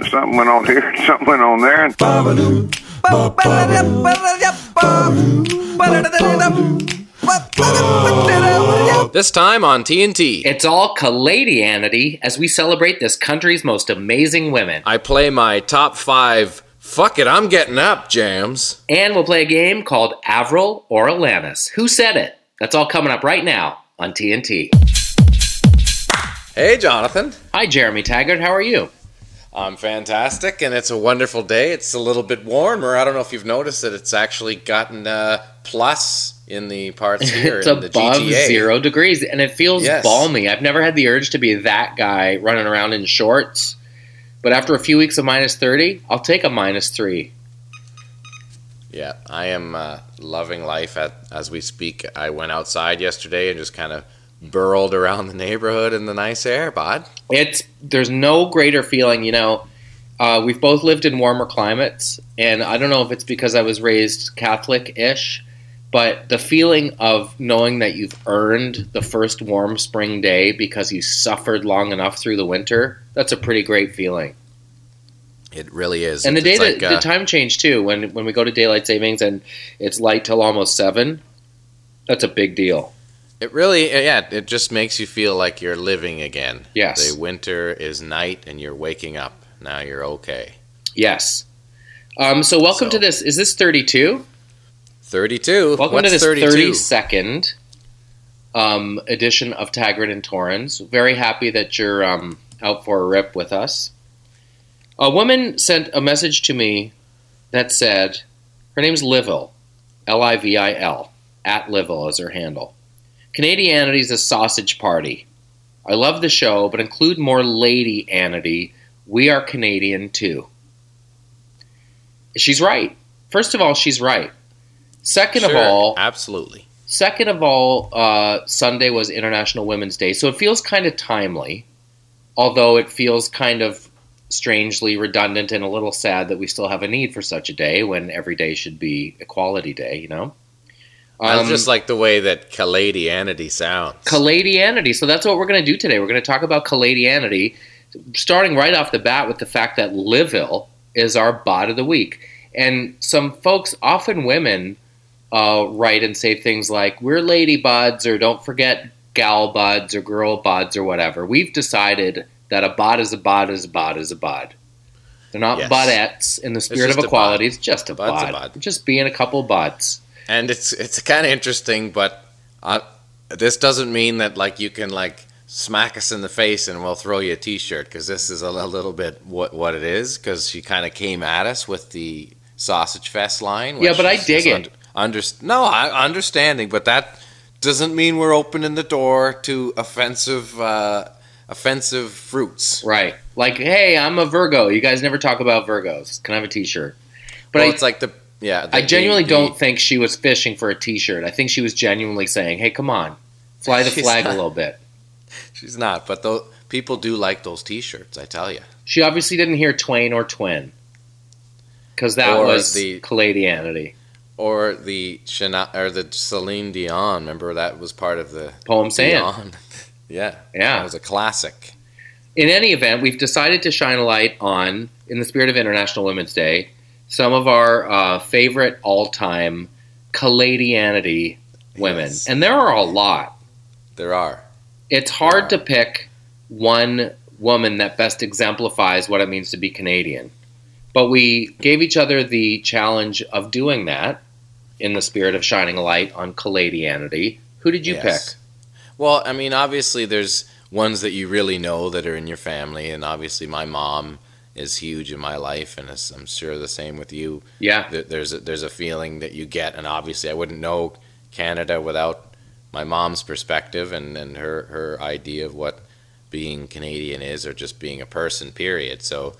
something went on here, something went on there. And This time on TNT, It's all Caladianity as we celebrate this country's most amazing women. I play my top 5 fuck it, I'm getting up jams. And we'll play a game called Avril or Alanis. Who said it? That's all coming up right now on TNT. Hey, Jonathan. Hi, Jeremy Taggart. How are you? I'm fantastic, and it's a wonderful day. It's a little bit warmer. I don't know if you've noticed that it's actually gotten plus in the parts here It's in the above GTA. 0 degrees, and it feels Yes. balmy. I've never had the urge to be that guy running around in shorts. But after a few weeks of minus 30, I'll take a -3. Yeah, I am loving life as we speak. I went outside yesterday and just kind of burrowed around the neighborhood in the nice air, bud. There's no greater feeling, we've both lived in warmer climates, and I don't know if it's because I was raised Catholic-ish, but the feeling of knowing that you've earned the first warm spring day because you suffered long enough through the winter, that's a pretty great feeling. It really is. And It's like, the time change too, when we go to daylight savings and it's light till almost 7, that's a big deal. it really, it just makes you feel like you're living again. Yes. The winter is night and you're waking up. Now you're okay. Yes. So welcome to this. Is this 32? 32. Welcome What's to this 32? 32nd edition of Taggart and Torrens. Very happy that you're out for a rip with us. A woman sent a message to me that said, her name's Livil, Livil, @Livil is her handle. Canadianity's a sausage party. I love the show, but include more lady-anity. We are Canadian too. She's right. First of all, she's right. Second of all, absolutely. Sunday was International Women's Day, so it feels kind of timely, although it feels kind of strangely redundant and a little sad that we still have a need for such a day when every day should be Equality Day, I just like the way that Caladianity sounds. Caladianity. So that's what we're going to do today. We're going to talk about Caladianity, starting right off the bat with the fact that Livil is our bod of the week. And some folks, often women, write and say things like, we're lady buds, or don't forget gal buds, or girl buds, or whatever. We've decided that a bod is a bod is a bod is a bod. They're not budettes in the spirit of equality. It's just a bod. Just being a couple buds. And it's kind of interesting, but this doesn't mean that you can smack us in the face and we'll throw you a T-shirt, because this is a little bit what it is, because she kind of came at us with the Sausage Fest line. Yeah, but I dig it. Understanding, but that doesn't mean we're opening the door to offensive fruits. Right. Like, hey, I'm a Virgo. You guys never talk about Virgos. Can I have a T-shirt? But it's like I genuinely don't think she was fishing for a T-shirt. I think she was genuinely saying, hey, come on, fly the flag a little bit. She's not, but people do like those T-shirts, I tell you. She obviously didn't hear Twain or Twin, because that was the Caladianity. Or the Celine Dion. Remember, that was part of the Poem Sand. Yeah. That was a classic. In any event, we've decided to shine a light on, in the spirit of International Women's Day, some of our favorite all-time Caladianity women. Yes. And there are a lot. There are. It's hard to pick one woman that best exemplifies what it means to be Canadian. But we gave each other the challenge of doing that in the spirit of shining a light on Caladianity. Who did you pick? Well, I mean, obviously there's ones that you really know that are in your family, and obviously my mom is huge in my life, and I'm sure the same with you. Yeah. There's a feeling that you get, and obviously I wouldn't know Canada without my mom's perspective and her idea of what being Canadian is, or just being a person, period. So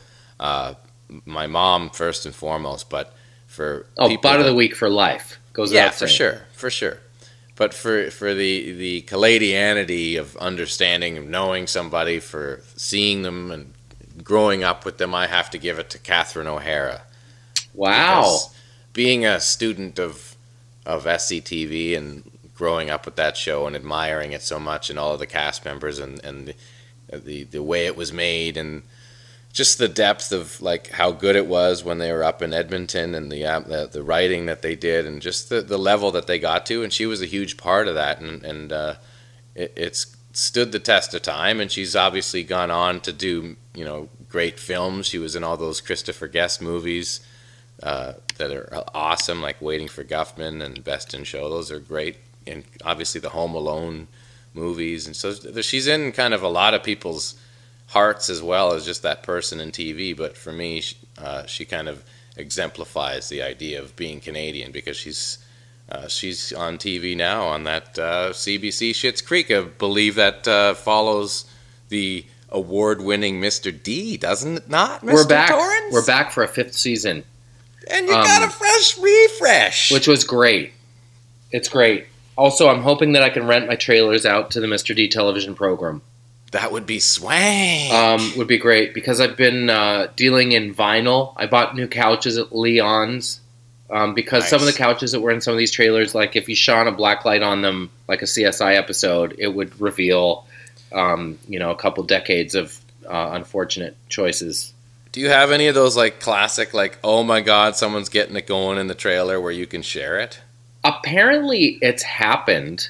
my mom first and foremost, but for bod of the week for life. Goes without saying. for sure. But for the Caladianity of understanding, of knowing somebody, for seeing them and growing up with them, I have to give it to Catherine O'Hara. Wow. Because being a student of SCTV and growing up with that show and admiring it so much, and all of the cast members and the way it was made, and just the depth of like how good it was when they were up in Edmonton, and the writing that they did, and just the level that they got to. And she was a huge part of that, and it's stood the test of time. And she's obviously gone on to do great films. She was in all those Christopher Guest movies that are awesome, like Waiting for Guffman and Best in Show. Those are great, and obviously the Home Alone movies. And so she's in kind of a lot of people's hearts as well as just that person in TV. But for me, she kind of exemplifies the idea of being Canadian, because she's on TV now on that CBC Schitt's Creek. I believe that follows the award-winning Mr. D, doesn't it not, Mr. We're back. Torrance? We're back for a 5th season. And you got a fresh refresh. Which was great. It's great. Also, I'm hoping that I can rent my trailers out to the Mr. D television program. That would be swang. Would be great, because I've been dealing in vinyl. I bought new couches at Leon's because some of the couches that were in some of these trailers, like if you shone a black light on them, like a CSI episode, it would reveal, a couple decades of unfortunate choices. Do you have any of those like classic, like, oh my God, someone's getting it going in the trailer where you can share it? Apparently, it's happened.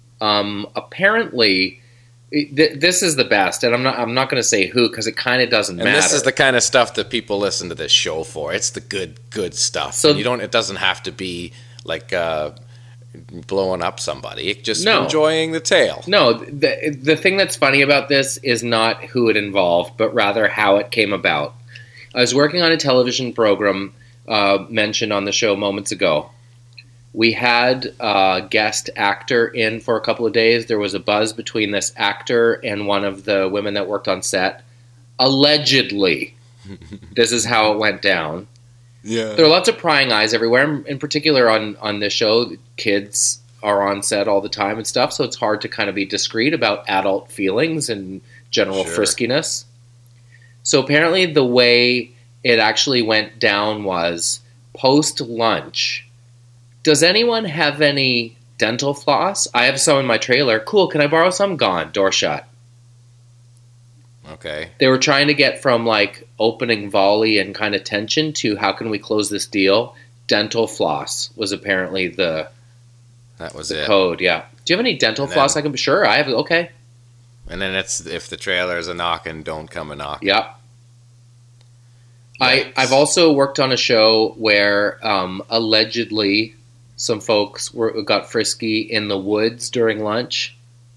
Apparently. This is the best, and I'm not going to say who, because it kind of doesn't matter. And this is the kind of stuff that people listen to this show for. It's the good stuff. So it doesn't have to be like blowing up somebody. Just enjoying the tale. No, the thing that's funny about this is not who it involved, but rather how it came about. I was working on a television program mentioned on the show moments ago. We had a guest actor in for a couple of days. There was a buzz between this actor and one of the women that worked on set. Allegedly. This is how it went down. Yeah. There are lots of prying eyes everywhere. In particular on this show, kids are on set all the time and stuff, so it's hard to kind of be discreet about adult feelings and general friskiness. So apparently the way it actually went down was post-lunch. Does anyone have any dental floss? I have some in my trailer. Cool, can I borrow some? Gone. Door shut. Okay. They were trying to get from like opening volley and kind of tension to how can we close this deal? Dental floss was apparently the code, yeah. Do you have any dental floss I can be sure? I have, okay. And then it's if the trailer is a knockin', don't come a knockin'. Yep. I've also worked on a show where allegedly some folks got frisky in the woods during lunch.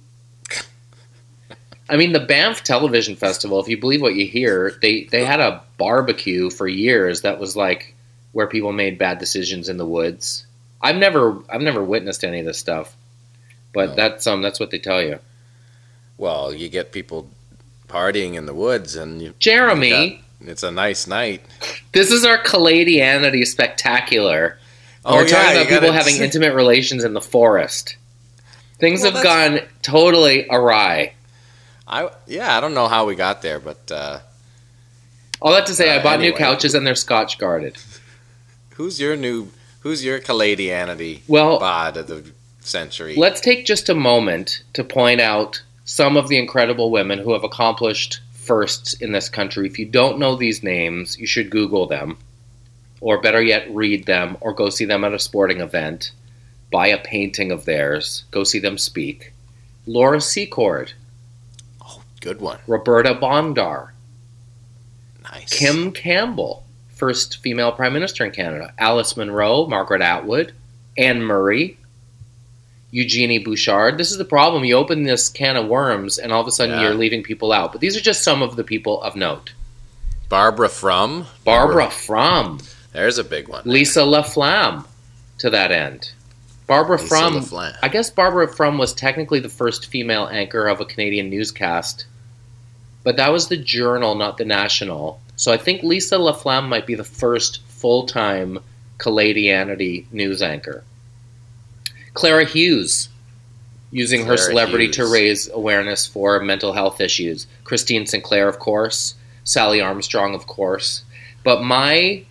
I mean, the Banff Television Festival, if you believe what you hear, they had a barbecue for years that was like where people made bad decisions in the woods. I've never witnessed any of this stuff, but that's what they tell you. Well, you get people partying in the woods, and Jeremy, it's a nice night. This is our Caladianity Spectacular. We're talking about people having intimate relations in the forest. Things have gone totally awry. I don't know how we got there, but all that to say, I bought new couches and they're Scotch guarded. Who's your Caladianity bod of the century? Let's take just a moment to point out some of the incredible women who have accomplished firsts in this country. If you don't know these names, you should Google them. Or better yet, read them, or go see them at a sporting event. Buy a painting of theirs. Go see them speak. Laura Secord. Oh, good one. Roberta Bondar. Nice. Kim Campbell, first female prime minister in Canada. Alice Munro, Margaret Atwood, Anne Murray, Eugenie Bouchard. This is the problem. You open this can of worms, and all of a sudden you're leaving people out. But these are just some of the people of note. Barbara Frum. There's a big one. Lisa Laflamme, to that end. Barbara Frum, I guess Barbara Frum was technically the first female anchor of a Canadian newscast, but that was the Journal, not the National. So I think Lisa Laflamme might be the first full-time Caladianity news anchor. Clara Hughes, using her celebrity to raise awareness for mental health issues. Christine Sinclair, of course. Sally Armstrong, of course. But my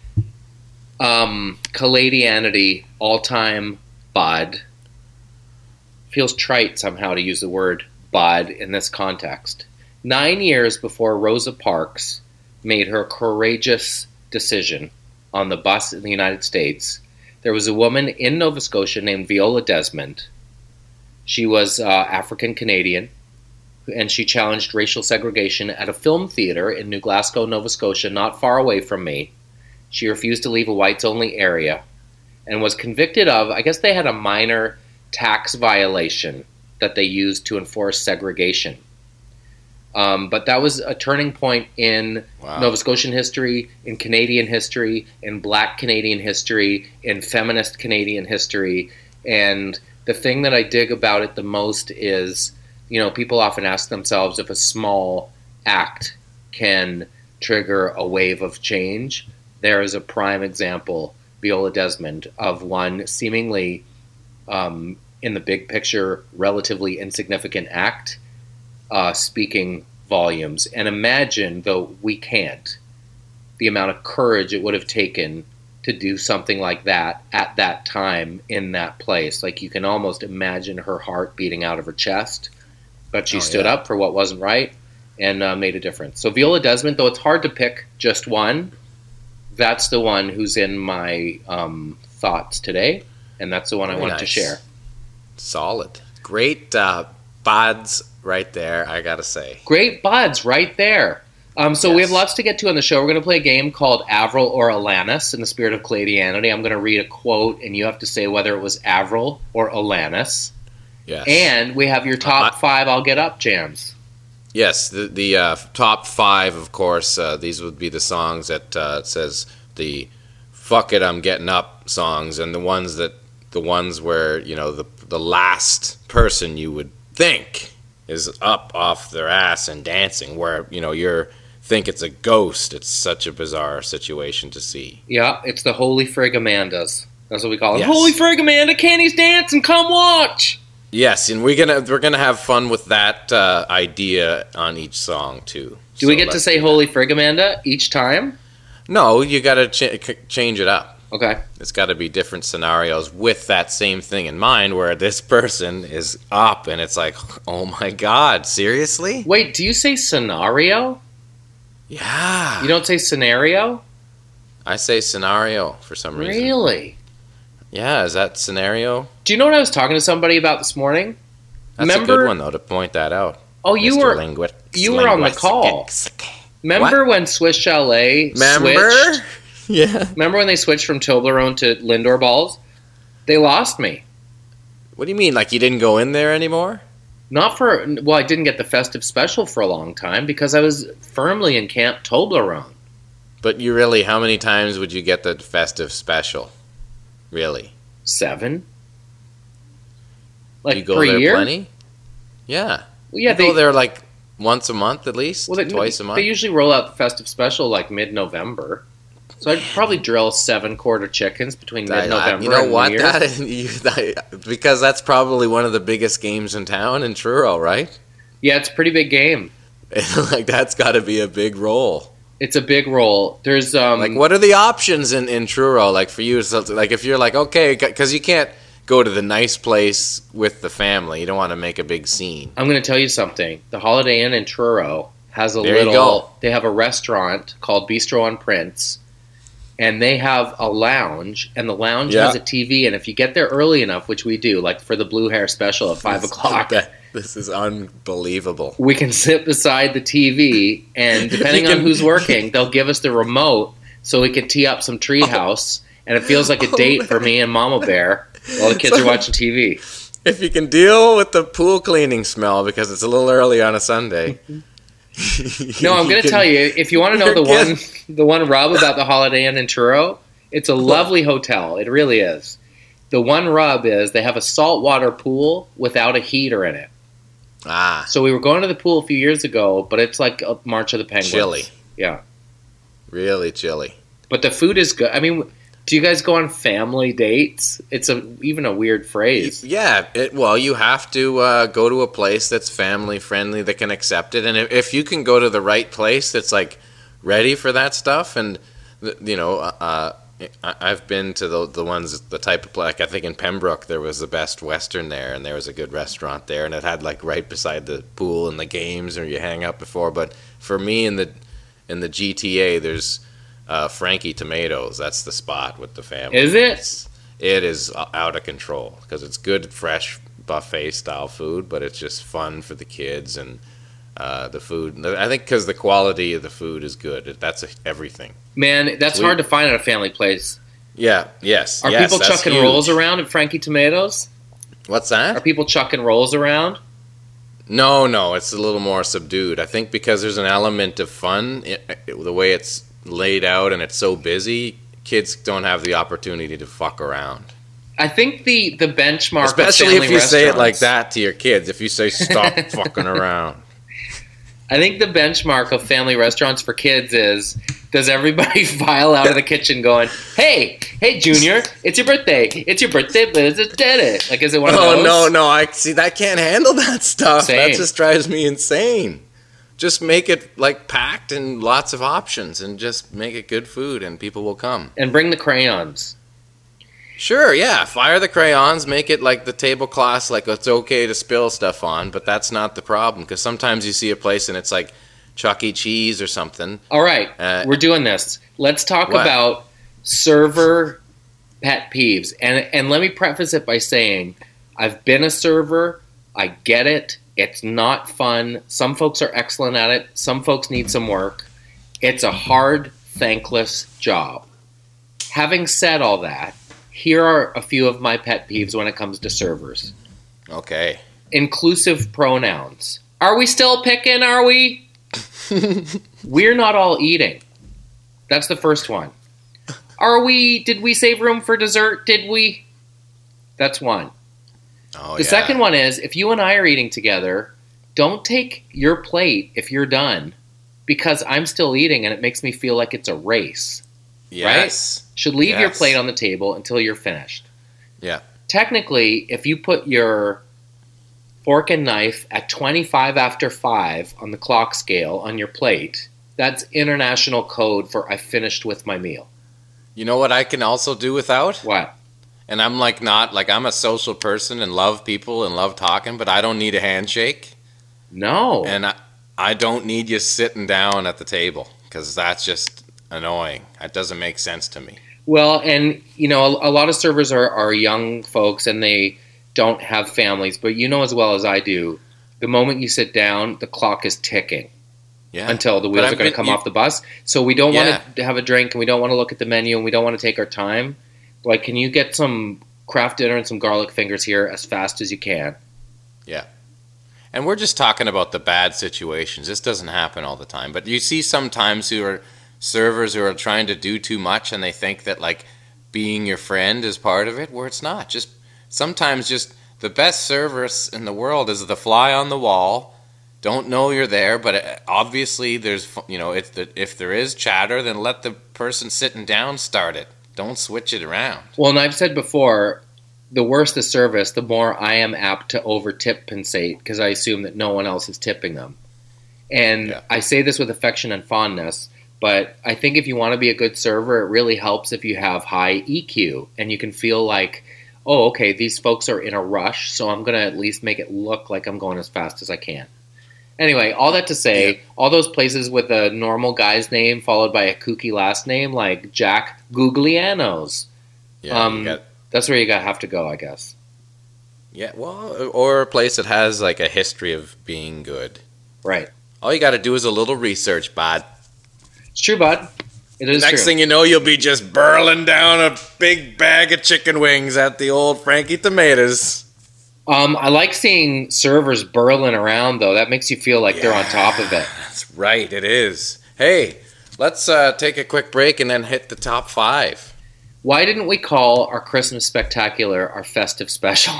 Caladianity all-time bod feels trite somehow to use the word bod in this context. 9 years before Rosa Parks made her courageous decision on the bus in the United States. There was a woman in Nova Scotia named Viola Desmond. She was African Canadian, and she challenged racial segregation at a film theater in New Glasgow, Nova Scotia, not far away from me. She refused to leave a whites-only area and was convicted of, I guess they had a minor tax violation that they used to enforce segregation. But that was a turning point in Nova Scotian history, in Canadian history, in Black Canadian history, in feminist Canadian history. And the thing that I dig about it the most is, people often ask themselves if a small act can trigger a wave of change. There is a prime example, Viola Desmond, of one seemingly, in the big picture, relatively insignificant act, speaking volumes. And imagine, though we can't, the amount of courage it would have taken to do something like that at that time in that place. Like, you can almost imagine her heart beating out of her chest, but she stood up for what wasn't right and made a difference. So Viola Desmond, though it's hard to pick just one, that's the one who's in my thoughts today, and that's the one I wanted to share. Solid. Great buds right there, I gotta say. Great buds right there. So we have lots to get to on the show. We're going to play a game called Avril or Alanis in the spirit of Canadianity. I'm going to read a quote, and you have to say whether it was Avril or Alanis. Yes. And we have your top 5 I'll Get Up jams. Yes, the top 5, of course, these would be the songs that says the "fuck it, I'm getting up" songs, and the ones where the last person you would think is up off their ass and dancing, where you're think it's a ghost. It's such a bizarre situation to see. Yeah, it's the Holy Frig Amandas. That's what we call it. Yes. Holy Frig Amanda, Kenny's dancing. Come watch. Yes, and we're gonna have fun with that idea on each song too. Do we get to say Holy Frig Amanda each time? No, you got to change it up. Okay. It's got to be different scenarios with that same thing in mind, where this person is up and it's like, oh my God, seriously? Wait, do you say scenario? Yeah. You don't say scenario? I say scenario for some reason. Really? Yeah, is that scenario? Do you know what I was talking to somebody about this morning? That's a good one, though, to point that out. Oh, you were on the call. Remember when Swiss Chalet switched? Yeah. Remember when they switched from Toblerone to Lindor balls? They lost me. What do you mean? Like you didn't go in there anymore? I didn't get the festive special for a long time because I was firmly in Camp Toblerone. But you really, how many times would you get the festive special? Really? 7. Like you go per there year? Plenty? Yeah. Well, yeah, you go there like once a month at least? Twice a month? They usually roll out the festive special like mid-November. So I'd probably drill 7 quarter chickens between mid-November and New Year's. Because that's probably one of the biggest games in town in Truro, right? Yeah, it's a pretty big game. Like that's got to be a big roll. It's a big roll. There's like what are the options in Truro? Like for you, so, like if you're like okay, because you can't go to the nice place with the family. You don't want to make a big scene. I'm going to tell you something. The Holiday Inn in Truro has they have a restaurant called Bistro on Prince. And they have a lounge, and the lounge has a TV. And if you get there early enough, which we do, like for the Blue Hair special at 5 o'clock. This is unbelievable. We can sit beside the TV, and depending on who's working, they'll give us the remote so we can tee up some treehouse. And it feels like a date for me and Mama Bear while the kids are watching TV. If you can deal with the pool cleaning smell because it's a little early on a Sunday. No, I'm going to tell you, if you want to know the one rub about the Holiday Inn in Truro, it's a lovely hotel. It really is. The one rub is they have a saltwater pool without a heater in it. Ah. So we were going to the pool a few years ago, but it's like a March of the Penguins. Chilly. Yeah. Really chilly. But the food is good. I mean, do you guys go on family dates? It's even a weird phrase. Yeah. You have to go to a place that's family friendly that can accept it. And if you can go to the right place that's like ready for that stuff, and I've been to the ones, the type of like I think in Pembroke there was the Best Western there, and there was a good restaurant there, and it had like right beside the pool and the games, or you hang out before. But for me in in the GTA, there's Frankie Tomatoes. That's the spot with the family. Is it? It is out of control because it's good, fresh buffet style food, but it's just fun for the kids and the food. I think because the quality of the food is good. That's everything. Man, that's hard to find at a family place. Yeah. Yes. Are people chucking huge. rolls around at Frankie Tomatoes? What's that? Are people chucking rolls around? No, it's a little more subdued. I think because there's an element of fun, the way it's laid out and it's so busy, kids don't have the opportunity to fuck around. I think the benchmark, especially of if you say it like restaurants- that to your kids. If you say stop fucking around, I think the benchmark of family restaurants for kids is, does everybody file out of the kitchen going, hey, Junior, it's your birthday, like, is it one of those? No, I see that can't handle that stuff. Same. That just drives me insane. Just make it like packed and lots of options, and just make it good food, and people will come. And bring the crayons. Sure, yeah. Fire the crayons, make it like the table class, like it's okay to spill stuff on, but that's not the problem, because sometimes you see a place and it's like Chuck E. Cheese or something. All right, we're doing this. Let's talk about server pet peeves. And let me preface it by saying, I've been a server. I get it. It's not fun. Some folks are excellent at it. Some folks need some work. It's a hard, thankless job. Having said all that, here are a few of my pet peeves when it comes to servers. Okay. Inclusive pronouns. Are we still picking, are we? We're not all eating. That's the first one. Did we save room for dessert? Did we? That's one. Oh, The second one is, if you and I are eating together, don't take your plate if you're done, because I'm still eating and it makes me feel like it's a race. Yes. Right? Should leave your Yes. plate on the table until you're finished. Yeah. Technically, if you put your fork and knife at 25 after 5 on the clock scale on your plate, that's international code for I finished with my meal. You know what I can also do without? What? And I'm I'm a social person and love people and love talking, but I don't need a handshake. No. And I don't need you sitting down at the table, because that's just annoying. That doesn't make sense to me. Well, and, a lot of servers are young folks and they don't have families, but you know as well as I do, the moment you sit down, the clock is ticking. Yeah. Until the wheels are going to come off the bus. So we don't want to have a drink, and we don't want to look at the menu, and we don't want to take our time. Like, can you get some craft dinner and some garlic fingers here as fast as you can? Yeah. And we're just talking about the bad situations. This doesn't happen all the time. But you see sometimes servers who are trying to do too much, and they think that, like, being your friend is part of it, where it's not. Sometimes the best service in the world is the fly on the wall. Don't know you're there, but obviously there's, if there is chatter, then let the person sitting down start it. Don't switch it around. Well, and I've said before, the worse the service, the more I am apt to over-tip compensate, because I assume that no one else is tipping them. And I say this with affection and fondness, but I think if you want to be a good server, it really helps if you have high EQ, and you can feel like, oh, okay, these folks are in a rush, so I'm going to at least make it look like I'm going as fast as I can. Anyway, all that to say, all those places with a normal guy's name followed by a kooky last name, like Jack Gugliano's, that's where you have to go, I guess. Yeah, well, or a place that has like a history of being good. Right. All you got to do is a little research, bud. It's true, bud. It is Next true. thing you know, you'll be just burling down a big bag of chicken wings at the old Frankie Tomatoes. I like seeing servers burling around, though. That makes you feel like they're on top of it. That's right, it is. Hey, let's take a quick break and then hit the top 5. Why didn't we call our Christmas spectacular our festive special?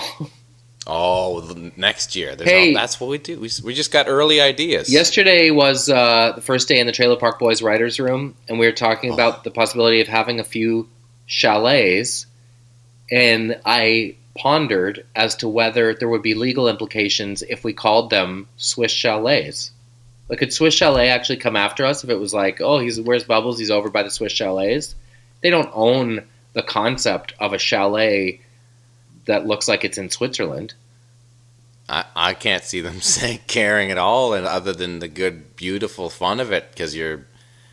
Next year. Hey. That's what we do. We just got early ideas. Yesterday was the first day in the Trailer Park Boys writers' room, and we were talking about the possibility of having a few chalets, and I pondered as to whether there would be legal implications if we called them Swiss chalets. Like, could Swiss Chalet actually come after us if it was like, oh, where's Bubbles? He's over by the Swiss chalets. They don't own the concept of a chalet that looks like it's in Switzerland. I can't see them caring at all, and other than the good, beautiful fun of it, because you're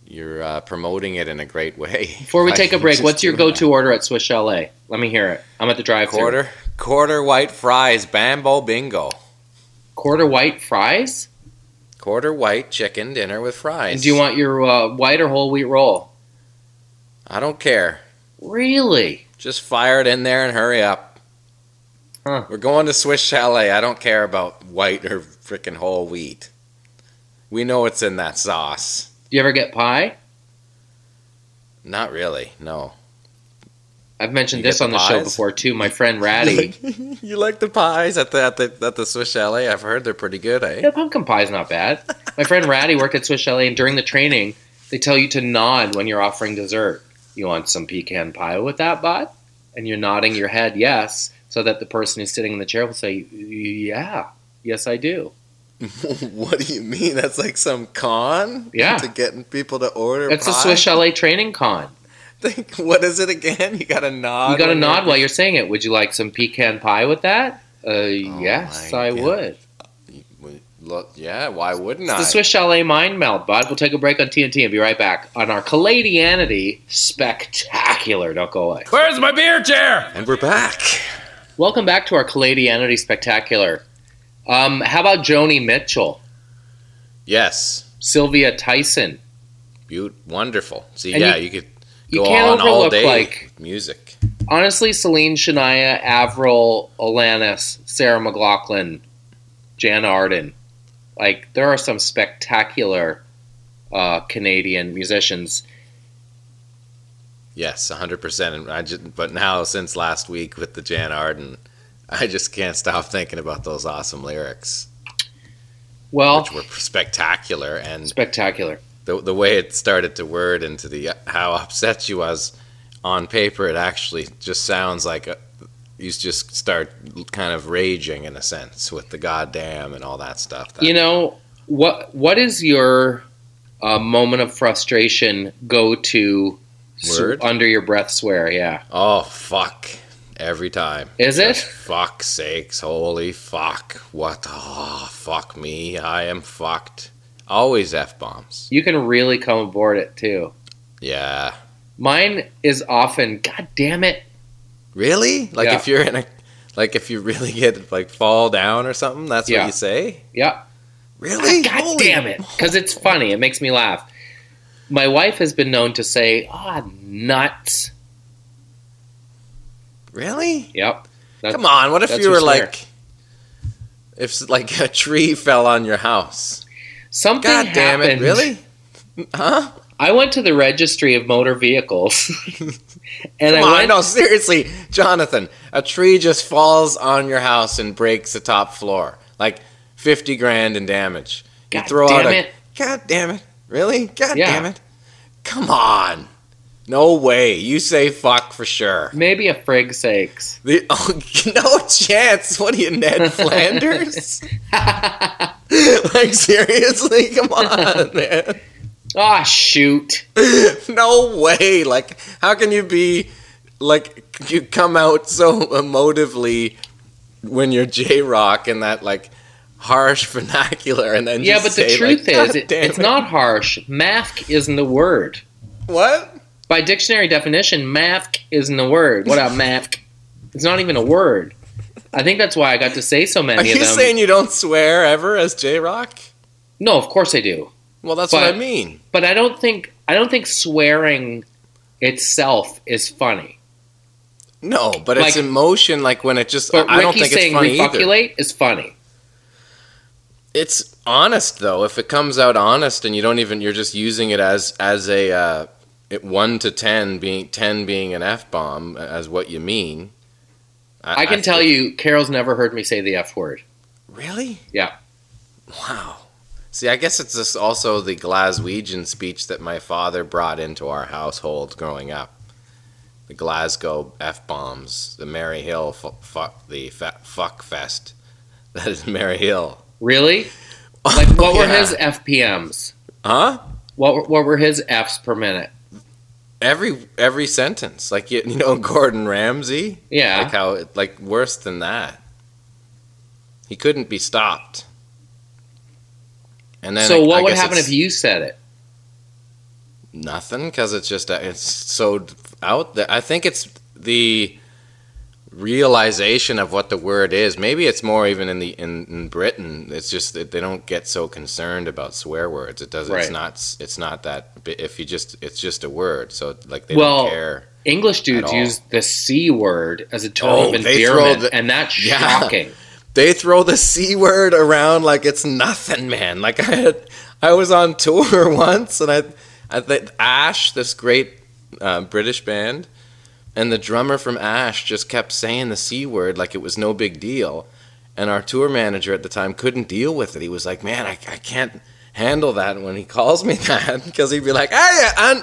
you're promoting it in a great way. Before we take a break, Just what's your doing go-to order at Swiss Chalet? Let me hear it. I'm at the that. drive-thru. Quarter white fries, Bambo bingo. Quarter white fries? Quarter white chicken dinner with fries. And do you want your white or whole wheat roll? I don't care. Really? Just fire it in there and hurry up. Huh. We're going to Swiss Chalet. I don't care about white or frickin' whole wheat. We know what's in that sauce. Do you ever get pie? Not really, no. I've mentioned You this get on the the show pies? before too. My friend Ratty. You like the pies at the Swiss Chalet? I've heard they're pretty good, eh? Yeah, pumpkin pie's not bad. My friend Ratty worked at Swiss Chalet, and during the training, they tell you to nod when you're offering dessert. You want some pecan pie with that, bud? And you're nodding your head yes, so that the person who's sitting in the chair will say, yeah, yes, I do. What do you mean? That's like some con? Yeah. To getting people to order That's pie? a Swiss Chalet training con. What is it again? You gotta nod. You got to when nod you're- while you're saying it. Would you like some pecan pie with that? Yes, my I God. would. Look, yeah, why wouldn't It's I? the Swiss Chalet Mind Meld, bud. We'll take a break on TNT and be right back on our Caladianity Spectacular. Don't go away. Where's my beer chair? And we're back. Welcome back to our Caladianity Spectacular. How about Joni Mitchell, Yes, Sylvia Tyson? wonderful. See, And yeah, you- you could You go can't on all overlook, day like, with music. honestly, Celine, Shania, Avril, Alanis, Sarah McLachlan, Jan Arden. Like, there are some spectacular Canadian musicians. Yes, 100%. And but now, since last week with the Jan Arden, I just can't stop thinking about those awesome lyrics, Well, which were spectacular. And spectacular. the way it started to word into the how upset she was on paper, it actually just sounds like you just start kind of raging in a sense with the goddamn and all that stuff. You know, what is your moment of frustration go-to Word? under your breath swear? Yeah. Oh, fuck. Every time. Is it? Just fuck sakes. Holy fuck. What? Oh, fuck me. I am fucked. Always F-bombs. You can really come aboard it, too. Yeah. Mine is often, God damn it. Really? Like Yeah. if you're in a... Like if you really get, like, fall down or something, that's Yeah. what you say? Yeah. Really? God Holy- damn it. Because it's funny. It makes me laugh. My wife has been known to say, nuts. Really? Yep. Come on, what if that's you her were swear. like... If, like, a tree fell on your house? Something God damn it, happened. really? Huh? I went to the registry of motor vehicles. and Come I on, went... no, seriously, Jonathan, a tree just falls on your house and breaks the top floor. Like 50 grand in damage. You God throw damn out it. God damn it. Really? God Yeah. damn it. Come on. No way. You say fuck for sure. Maybe a frig sakes. No chance. What are you, Ned Flanders? Like, seriously? Come on, man. Ah, shoot. No way. Like, how can you be, like, you come out so emotively when you're J-Rock in that, like, harsh vernacular and then Yeah, just but the say, truth like, is, "God damn it's it." not harsh. Mafk isn't the word. What? By dictionary definition, mafk isn't a word. What up, mafk? It's not even a word. I think that's why I got to say so Are many of you them. saying you don't swear ever as J-Rock? No, of course I do. Well, that's But- what I mean. But I don't think swearing itself is funny. No, but Like- it's emotion, like when it just, But I don't Ricky think it's saying funny either. refuculate is funny. It's honest though. If it comes out honest and you don't even, you're just using it as a 1 to 10 being an F-bomb as what you mean. I can tell you, Carol's never heard me say the F word. Really? Yeah. Wow. See, I guess it's just also the Glaswegian speech that my father brought into our household growing up. The Glasgow F-bombs, the Mary Hill fuck fest. That is Mary Hill. Really? Like, what were Yeah. his FPMs? Huh? What were his Fs per minute? Every sentence, like you know Gordon Ramsay. Yeah. Like how like worse than that. He couldn't be stopped. And then So I what would guess happen it's- if you said it? Nothing, because it's just it's so out there. I think it's the realization of what the word is. Maybe it's more even in Britain. It's just that they don't get so concerned about swear words. It does. Right. It's not that. If you just, it's just a word. So like they don't care. English dudes use the C word as a term of endearment, and that's shocking. They throw the C word around like it's nothing, man. Like I was on tour once, and I think Ash, this great British band, and the drummer from Ash just kept saying the C word like it was no big deal. And our tour manager at the time couldn't deal with it. He was like, man, I can't handle that when he calls me that, because he'd be like, hey, aunt,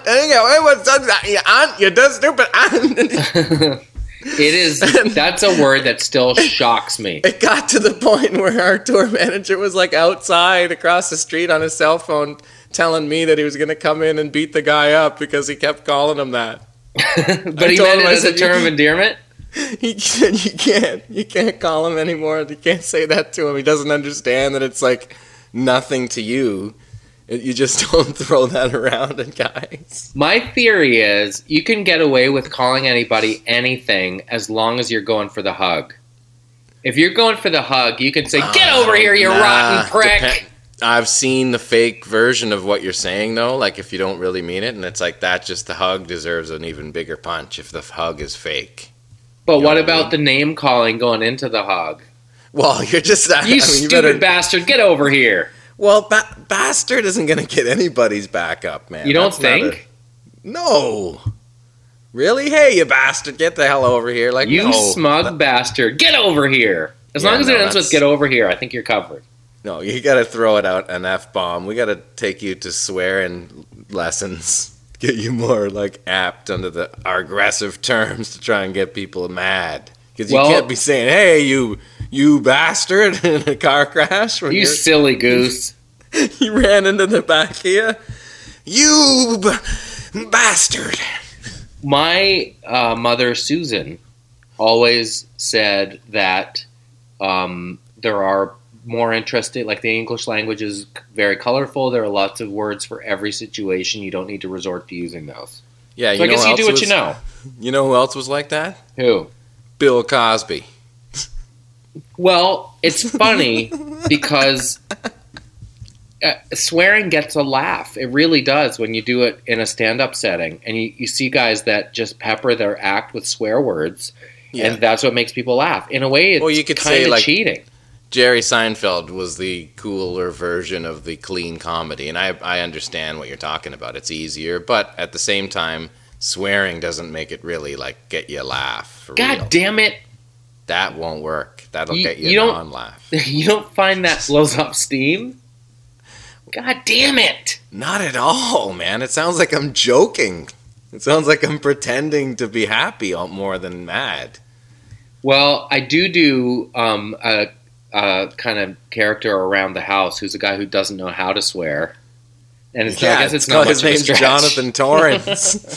you done stupid aunt. That's a word that still shocks me. It got to the point where our tour manager was like outside across the street on his cell phone telling me that he was going to come in and beat the guy up because he kept calling him that. But he meant it as a term of endearment? He said you can't call him anymore. You can't say that to him. He doesn't understand that it's like nothing to you. You just don't throw that around at guys. My theory is you can get away with calling anybody anything as long as you're going for the hug. If you're going for the hug, you can say, get over here, you rotten prick. I've seen the fake version of what you're saying, though, like if you don't really mean it, and it's like that, just the hug deserves an even bigger punch if the hug is fake. But what about the name calling going into the hug? Well, you're just... You stupid bastard, get over here. Well, bastard isn't going to get anybody's back up, man. You don't think? No. Really? Hey, you bastard, get the hell over here. Like, you smug bastard, get over here. As long as it ends with get over here, I think you're covered. No, you got to throw it out an F-bomb. We got to take you to swearing lessons. Get you more, like, apt under our aggressive terms to try and get people mad. Because you can't be saying, hey, you bastard, in a car crash. You silly goose. You ran into the back of you. You bastard. My mother, Susan, always said that there are more interesting, like the English language is very colorful. There are lots of words for every situation. You don't need to resort to using those. Yeah, so I guess you do what you know. You know who else was like that? Who? Bill Cosby. Well, it's funny because swearing gets a laugh. It really does when you do it in a stand-up setting. And you see guys that just pepper their act with swear words, and that's what makes people laugh. In a way, it's kind of cheating. Jerry Seinfeld was the cooler version of the clean comedy, and I understand what you're talking about. It's easier, but at the same time, swearing doesn't make it really, like, get you a laugh. God damn it. That won't work. That'll get you a non-laugh. You don't find that blows up steam? God damn it. Not at all, man. It sounds like I'm joking. It sounds like I'm pretending to be happy more than mad. Well, I do a kind of character around the house who's a guy who doesn't know how to swear. And I guess it's not much his name's Jonathan Torrance.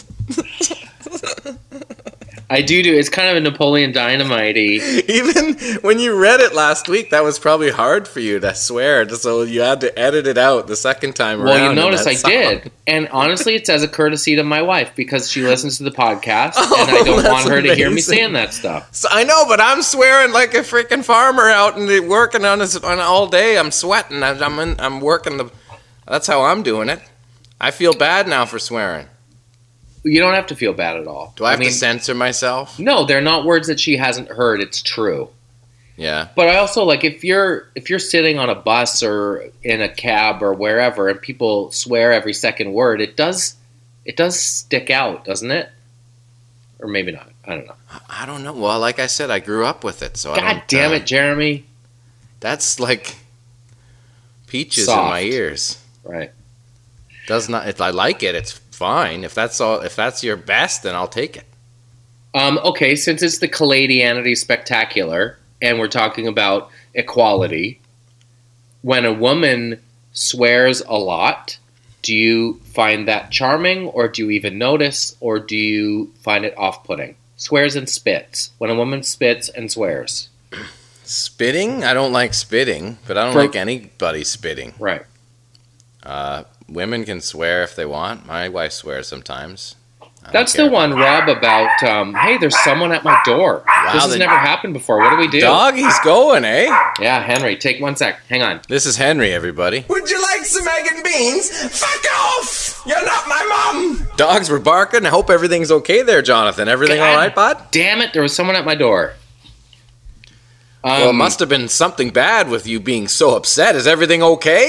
I do. It's kind of a Napoleon Dynamite-y. Even when you read it last week, that was probably hard for you to swear, so you had to edit it out the second time around. Well, you notice I did. And honestly, it's as a courtesy to my wife, because she listens to the podcast, and I don't want her to hear me saying that stuff. So, I know, but I'm swearing like a freaking farmer out and working on all day. I'm sweating. I'm working. That's how I'm doing it. I feel bad now for swearing. You don't have to feel bad at all. Do I have to censor myself? No, they're not words that she hasn't heard. It's true. Yeah. But I also, like, if you're sitting on a bus or in a cab or wherever and people swear every second word, it does stick out, doesn't it? Or maybe not. I don't know. I don't know. Well, like I said, I grew up with it, so God damn it, Jeremy. That's like peaches Soft. in my ears. Right. Does not. If I like it, it's fine. If that's all, if that's your best, then I'll take it. Okay, since it's the Caladianity Spectacular, and we're talking about equality, when a woman swears a lot, do you find that charming, or do you even notice, or do you find it off-putting? Swears and spits. When a woman spits and swears. Spitting? I don't like spitting, but I don't like anybody spitting. Right. women can swear if they want. My wife swears sometimes. That's the one, Rob, about, hey, there's someone at my door. Wow, this has never happened before. What do we do? Doggy's going, eh? Yeah, Henry, take 1 sec. Hang on. This is Henry, everybody. Would you like some egg and beans? Fuck off! You're not my mom! Dogs were barking. I hope everything's okay there, Jonathan. Everything all right, bud? Damn it, there was someone at my door. Well, it must have been something bad with you being so upset. Is everything okay?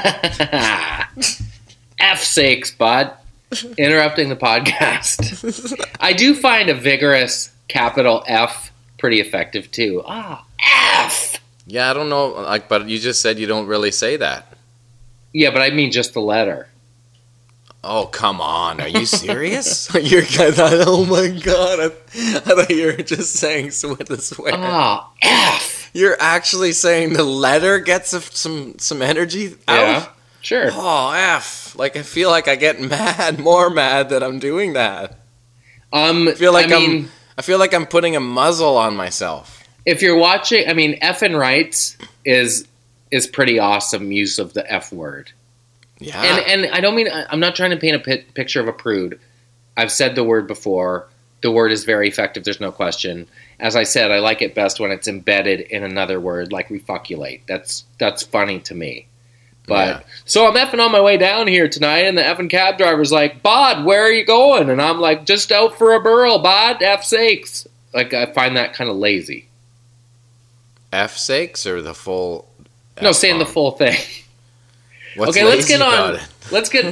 F sakes, bud. Interrupting the podcast. I do find a vigorous capital F pretty effective too. F. Yeah, I don't know, but you just said you don't really say that. Yeah, but I mean just the letter. Oh, come on. Are you serious? Oh my God. I thought you were just saying with a swear. F. You're actually saying the letter gets some energy out? Yeah, sure. Oh, F. Like, I feel like I get more mad that I'm doing that. I feel like I'm putting a muzzle on myself. If you're watching, effing rights is pretty awesome use of the F word. Yeah. And I don't mean, I'm not trying to paint a picture of a prude. I've said the word before. The word is very effective, there's no question. As I said, I like it best when it's embedded in another word, like refuculate. That's funny to me. But So I'm effing on my way down here tonight, and the effing cab driver's like, "Bod, where are you going?" And I'm like, "Just out for a burl, bod. F sakes." Like, I find that kind of lazy. F sakes or the full? No, saying the full thing. What's okay, let's get on. about it? Let's get.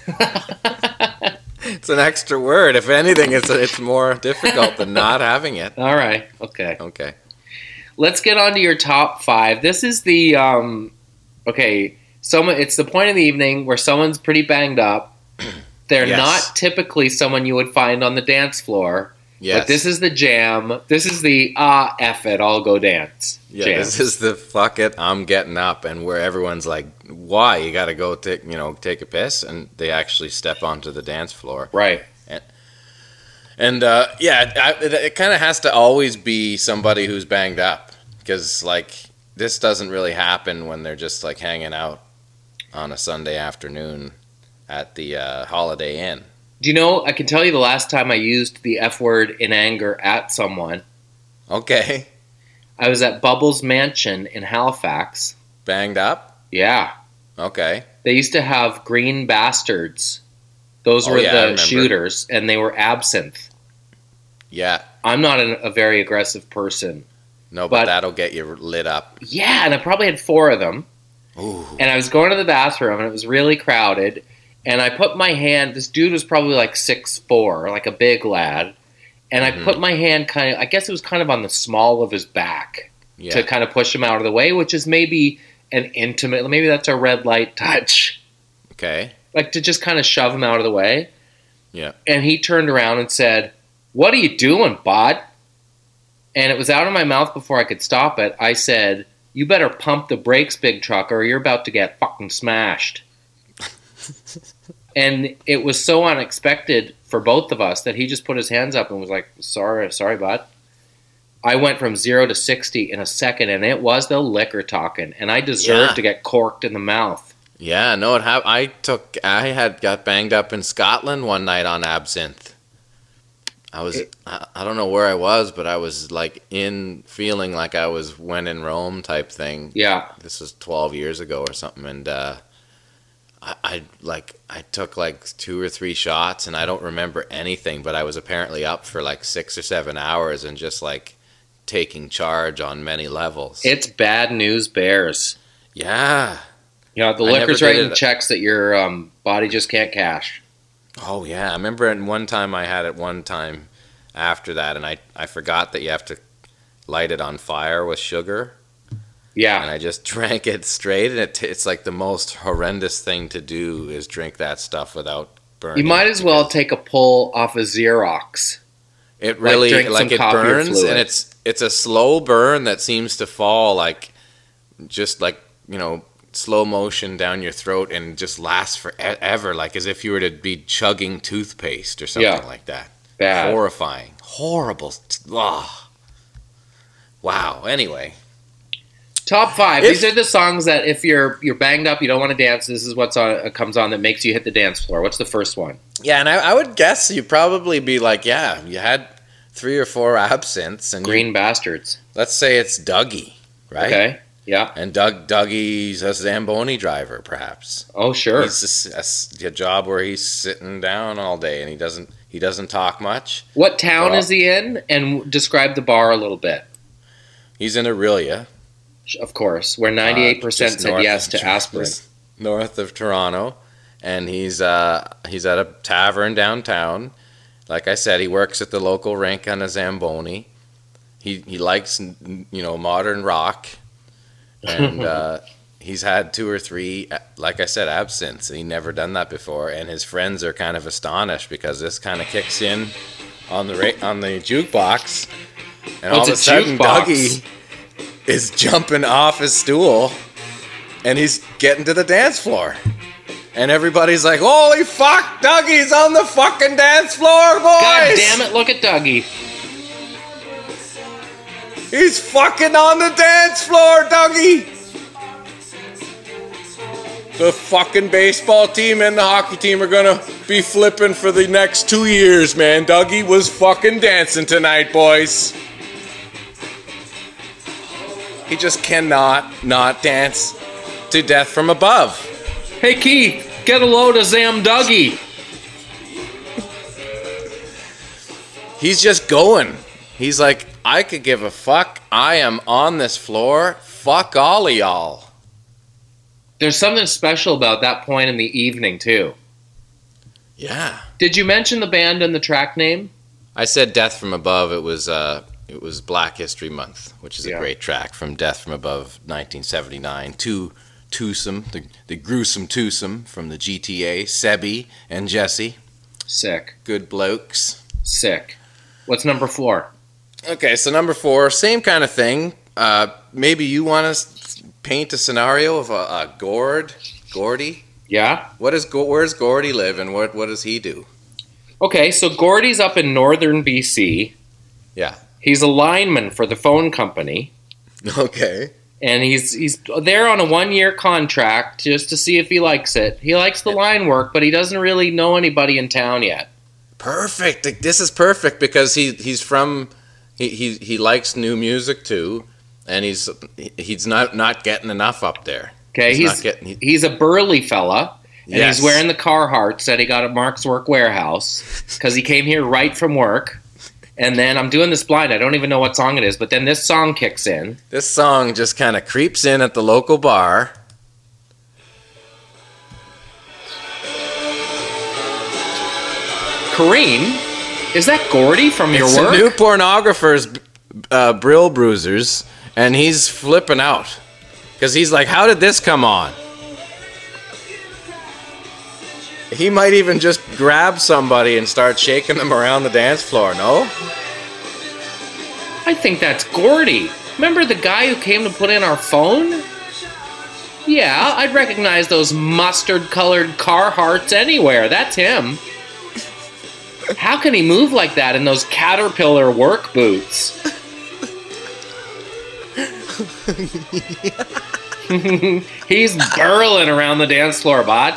It's an extra word. If anything, it's more difficult than not having it. All right. Okay. Okay. Let's get on to your top 5. This is the okay. It's the point of the evening where someone's pretty banged up. They're not typically someone you would find on the dance floor. Yes. But this is the jam. This is the F it, I'll go dance. Yeah, jam. This is the fuck it, I'm getting up, and where everyone's like, why? You got to go take a piss, and they actually step onto the dance floor. Right. And it kind of has to always be somebody who's banged up, because like this doesn't really happen when they're just like hanging out on a Sunday afternoon at the Holiday Inn. Do you know, I can tell you the last time I used the F word in anger at someone. Okay. I was at Bubbles Mansion in Halifax. Banged up? Yeah. Okay. They used to have Green Bastards. Those were the shooters, and they were absinthe. Yeah. I'm not a very aggressive person. No, but that'll get you lit up. Yeah, and I probably had 4 of them. Ooh. And I was going to the bathroom, and it was really crowded. And I put my hand, this dude was probably like 6'4", like a big lad. And I put my hand I guess it was kind of on the small of his back to kind of push him out of the way, which is maybe maybe that's a red light touch. Okay. Like to just kind of shove him out of the way. Yeah. And he turned around and said, "What are you doing, bod?" And it was out of my mouth before I could stop it. I said, "You better pump the brakes, big truck, or you're about to get fucking smashed." And it was so unexpected for both of us that he just put his hands up and was like, sorry, bud. I went from 0 to 60 in a second, and it was the liquor talking, and I deserved to get corked in the mouth. Yeah, no, I got banged up in Scotland one night on absinthe. I don't know where I was, but I was like feeling like I was when in Rome type thing. Yeah. This was 12 years ago or something, and I took like 2 or 3 shots, and I don't remember anything, but I was apparently up for like 6 or 7 hours and just like taking charge on many levels. It's bad news bears. Yeah. You know, the liquor's writing checks that your body just can't cash. Oh, yeah. I remember at one time I had it one time after that, and I forgot that you have to light it on fire with sugar. Yeah. And I just drank it straight, and it's like the most horrendous thing to do is drink that stuff without burning. You might as well take a pull off a Xerox. It really, like it burns, and it's a slow burn that seems to fall like, just like, slow motion down your throat and just lasts forever, like as if you were to be chugging toothpaste or something like that. Bad. Horrifying. Horrible. Wow. Anyway. Top 5. These are the songs that if you're banged up, you don't want to dance, this is what comes on that makes you hit the dance floor. What's the first one? Yeah, and I would guess you'd probably be like, yeah, you had 3 or 4 absinthes. And Green Bastards. let's say it's Dougie, right? Okay, yeah. And Dougie's a Zamboni driver, perhaps. Oh, sure. He's a job where he's sitting down all day and he doesn't talk much. What town is he in? And describe the bar a little bit. He's in Aurelia. Of course, where 98% just said north yes of to aspirin. just north of Toronto, and he's at a tavern downtown. Like I said, he works at the local rink on a Zamboni. He likes modern rock, and he's had 2 or 3, like I said, absinthes. He never done that before, and his friends are kind of astonished because this kind of kicks in on the jukebox, and all of a sudden Dougie is jumping off his stool, and he's getting to the dance floor. And everybody's like, holy fuck, Dougie's on the fucking dance floor, boys! God damn it, look at Dougie. He's fucking on the dance floor, Dougie! The fucking baseball team and the hockey team are gonna be flipping for the next 2 years, man. Dougie was fucking dancing tonight, boys. He just cannot not dance to Death from Above. Hey, Keith, get a load of Zam Dougie. He's just going. He's like, I could give a fuck. I am on this floor. Fuck all of y'all. There's something special about that point in the evening, too. Yeah. Did you mention the band and the track name? I said Death from Above. It was Black History Month, which is a great track from Death from Above 1979 to Twosome, the gruesome twosome from the GTA, Sebi and Jesse. Sick. Good blokes. Sick. What's number 4? Okay, so number 4, same kind of thing. Maybe you want to paint a scenario of a Gordy? Yeah? Where's Gordy live and what does he do? Okay, so Gordy's up in northern BC. Yeah. He's a lineman for the phone company. Okay. And he's there on a 1-year contract just to see if he likes it. He likes the line work, but he doesn't really know anybody in town yet. Perfect. This is perfect because he likes new music too, and he's not getting enough up there. Okay, he's a burly fella, and he's wearing the Carhartts that he got at Mark's Work Warehouse because he came here right from work. And then I'm doing this blind. I don't even know what song it is, but then this song kicks in. This song just kind of creeps in at the local bar. Kareen, is that Gordy from your work? It's a new pornographer's Brill Bruisers, and he's flipping out. Because he's like, how did this come on? He might even just grab somebody and start shaking them around the dance floor, no? I think that's Gordy. Remember the guy who came to put in our phone? Yeah, I'd recognize those mustard-colored Carhartts anywhere. That's him. How can he move like that in those Caterpillar work boots? He's burling around the dance floor, bud.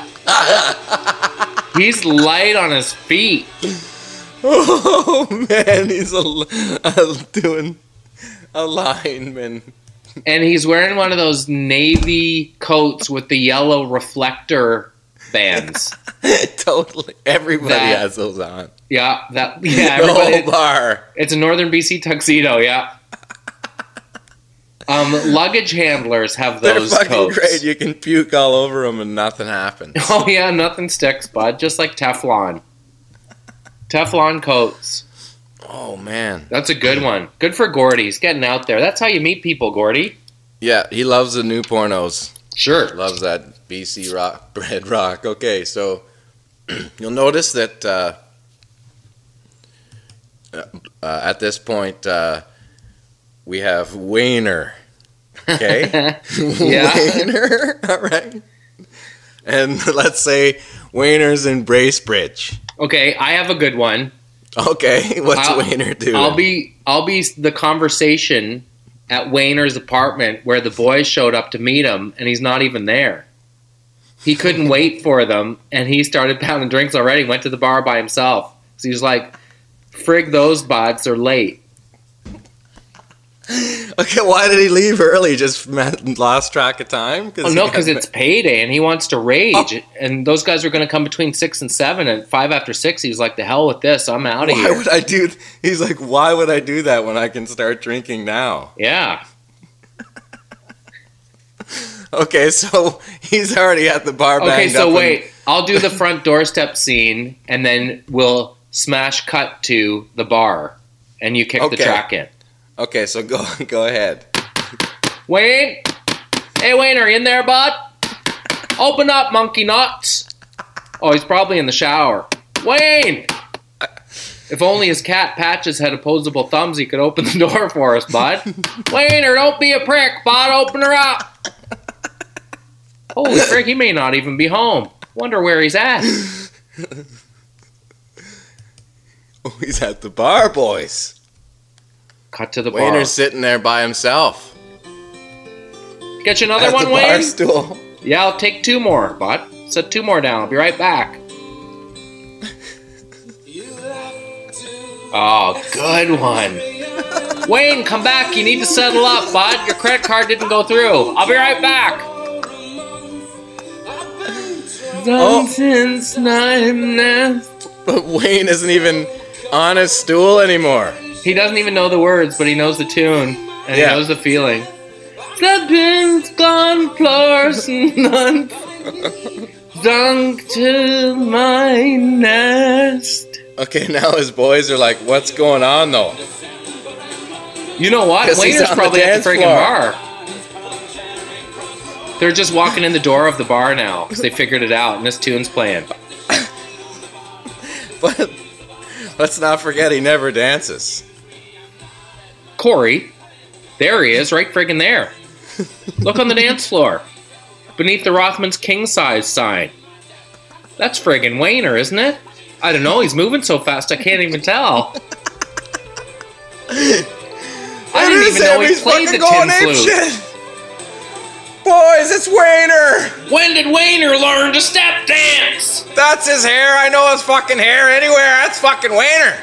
He's light on his feet. Oh, man, he's doing a lineman. And he's wearing one of those navy coats with the yellow reflector bands. Totally. Everybody has those on. Yeah, everybody. The whole bar. It's a Northern BC tuxedo, yeah. Luggage handlers have those They're fucking coats. great. You can puke all over them and nothing happens. Oh, yeah, nothing sticks, bud. Just like Teflon. Teflon coats. Oh, man. That's a good one. Good for Gordy. He's getting out there. That's how you meet people, Gordy. Yeah, he loves the new pornos. Sure. Loves that BC rock, bread rock. Okay, so you'll notice that at this point we have Wayner. Okay? Yeah. Wayner, all right. And let's say Wayner's in Bracebridge. Okay, I have a good one. Okay, what's Wayner doing? I'll be the conversation at Wayner's apartment where the boys showed up to meet him, and he's not even there. He couldn't wait for them, and he started pounding drinks already, went to the bar by himself. So he was like, frig those buds, they're late. Okay, why did he leave early? Just lost track of time? Oh, no, because it's payday, and he wants to rage. Oh. And those guys are going to come between 6 and 7, and 5 after 6, he was like, the hell with this, I'm out of here. Why would I do... He's like, why would I do that when I can start drinking now? Yeah. Okay, so he's already at the bar banged up. Okay, so wait, I'll do the front doorstep scene, and then we'll smash cut to the bar, and you kick the track in. Okay, so go ahead. Wayne? Hey, Wayne, are you in there, bud? Open up, monkey nuts. Oh, he's probably in the shower. Wayne! If only his cat Patches had opposable thumbs, he could open the door for us, bud. Wayner, don't be a prick, bud. Open her up. Holy frick, he may not even be home. Wonder where he's at. Oh, he's at the bar, boys. Cut to the bar. Wayner's sitting there by himself. Get you another at one, the Wayne? Bar stool. Yeah, I'll take 2 more, bud. Set 2 more down. I'll be right back. Oh, good one. Wayne, come back. You need to settle up, bud. Your credit card didn't go through. I'll be right back. Since 9. But Wayne isn't even on his stool anymore. He doesn't even know the words, but he knows the tune, and he knows the feeling. Sleeping's gone floors, none dunk to my nest. Okay, now his boys are like, what's going on, though? You know what? Wayner's probably at the friggin' bar. They're just walking in the door of the bar now, because they figured it out, and this tune's playing. But let's not forget he never dances. Corey, there he is, right friggin' there. Look on the dance floor, beneath the Rothman's king size sign. That's friggin' Wayner, isn't it? I don't know, he's moving so fast I can't even tell. I didn't even know he played the tin flute. Shit. Boys, it's Wayner! When did Wayner learn to step dance? That's his hair, I know his fucking hair anywhere, that's fucking Wayner!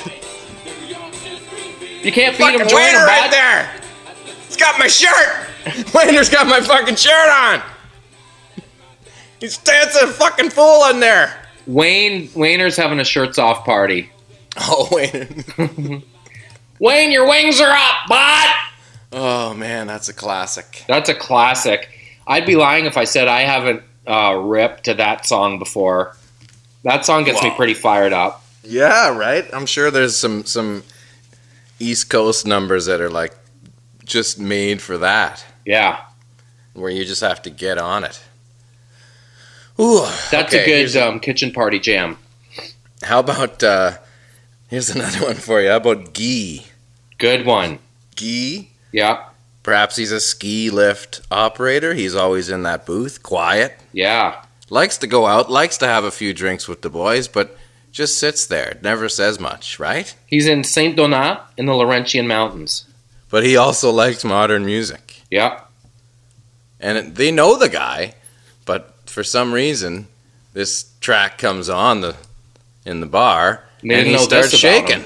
You can't beat him, join him, right there! He's got my shirt! Wayner's got my fucking shirt on! He's dancing a fucking fool in there! Wayner's having a shirts off party. Oh, Wayne. Wayne, your wings are up, bud! Oh, man, that's a classic. That's a classic. I'd be lying if I said I haven't ripped to that song before. That song gets me pretty fired up. Yeah, right? I'm sure there's some East Coast numbers that are like just made for that. Yeah. Where you just have to get on it. Ooh, that's a good kitchen party jam. How about, here's another one for you. How about Guy? Good one. Guy? Yeah. Perhaps he's a ski lift operator. He's always in that booth, quiet. Yeah. Likes to go out, likes to have a few drinks with the boys, but just sits there, never says much, right? He's in Saint Donat in the Laurentian Mountains. But he also likes modern music. Yeah. And they know the guy, but for some reason, this track comes on in the bar, and he starts shaking.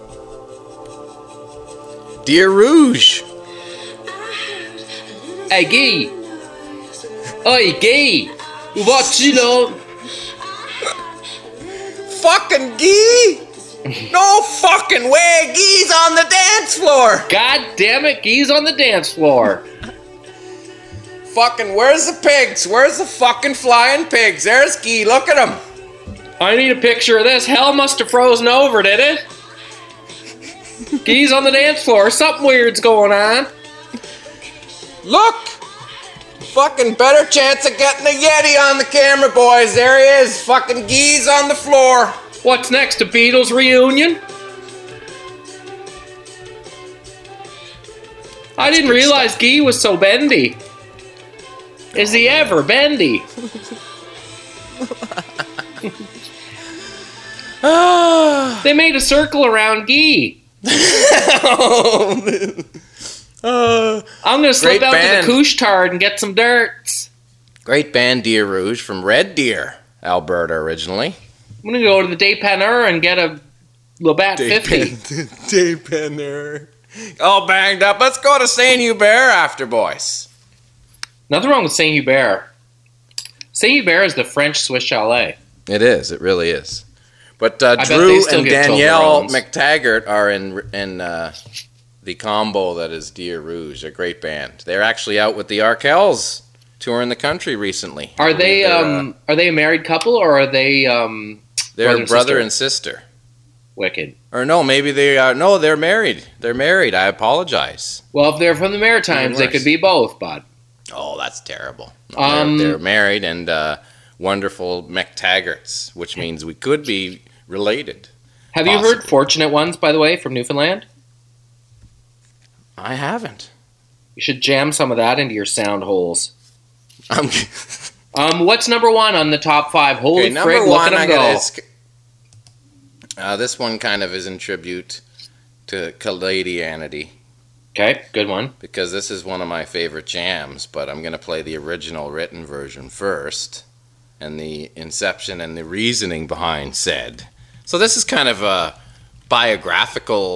Dear Rouge. Hey, Guy. Oi, Guy. What-tu know? Fucking Guy? No fucking way. Guy's on the dance floor. God damn it, Guy's on the dance floor. Fucking, where's the pigs? Where's the fucking flying pigs? There's Guy. Look at him. I need a picture of this. Hell must have frozen over, did it? Guy's on the dance floor. Something weird's going on. Look! Fucking better chance of getting a Yeti on the camera, boys. There he is. Fucking Guy's on the floor. What's next? A Beatles reunion? I didn't realize Guy was so bendy. Is he ever bendy? They made a circle around Guy. I'm gonna slip Great out band. to the Couche-Tard and get some dirts. Great band, Deer Rouge, from Red Deer, Alberta, originally. I'm gonna go to the Dépanneur and get a Labatt 50. Dépanneur. All banged up. Let's go to Saint Hubert after, boys. Nothing wrong with Saint Hubert. Saint Hubert is the French Swiss Chalet. It is. It really is. But bet they Drew still and get Danielle Toblerones. McTaggart are in the combo that is Deer Rouge, a great band. They're actually out with the Arkells touring the country recently. Are they They're, are they a married couple or are they they're brother and and sister. Wicked? Or no, maybe they are. No, they're married. They're married. I apologize. Well, if they're from the Maritimes, they worse. could be both, bud. Oh, that's terrible. No, they're married and wonderful McTaggarts, which means we could be related. Have you heard Fortunate Ones, by the way, from Newfoundland? I haven't. You should jam some of that into your sound holes. I'm What's number one on the top five? Holy Okay, number frig, look at one, them go. This one kind of is in tribute to Caladianity, Okay, good one. because this is one of my favorite jams, but I'm going to play the original written version first, and the inception and the reasoning behind said. So this is kind of a biographical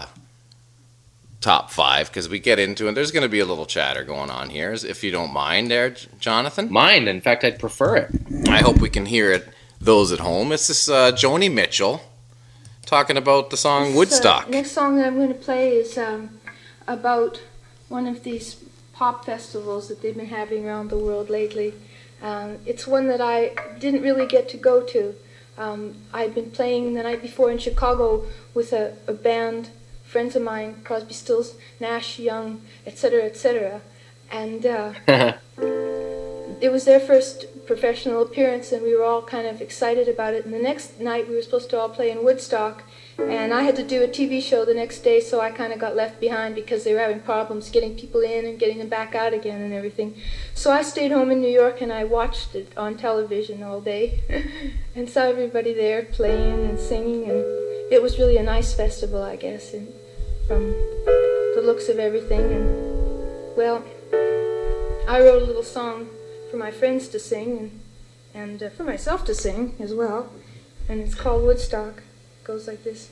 top five, because we get into it. There's going to be a little chatter going on here, if you don't mind there, Jonathan. Mine, in fact, I'd prefer it. I hope we can hear it, those at home. It's this Joni Mitchell talking about the song Woodstock. Next song that I'm going to play is about one of these pop festivals that they've been having around the world lately. It's one that I didn't really get to go to. I'd been playing the night before in Chicago with a band, friends of mine, Crosby, Stills, Nash, Young, etc., etc., and it was their first professional appearance, and we were all kind of excited about it. And the next night we were supposed to all play in Woodstock, and I had to do a TV show the next day, so I kind of got left behind because they were having problems getting people in and getting them back out again and everything. So I stayed home in New York and I watched it on television all day and saw everybody there playing and singing, and it was really a nice festival, I guess, and from the looks of everything. And well, I wrote a little song for my friends to sing and for myself to sing as well, and it's called Woodstock. It goes like this.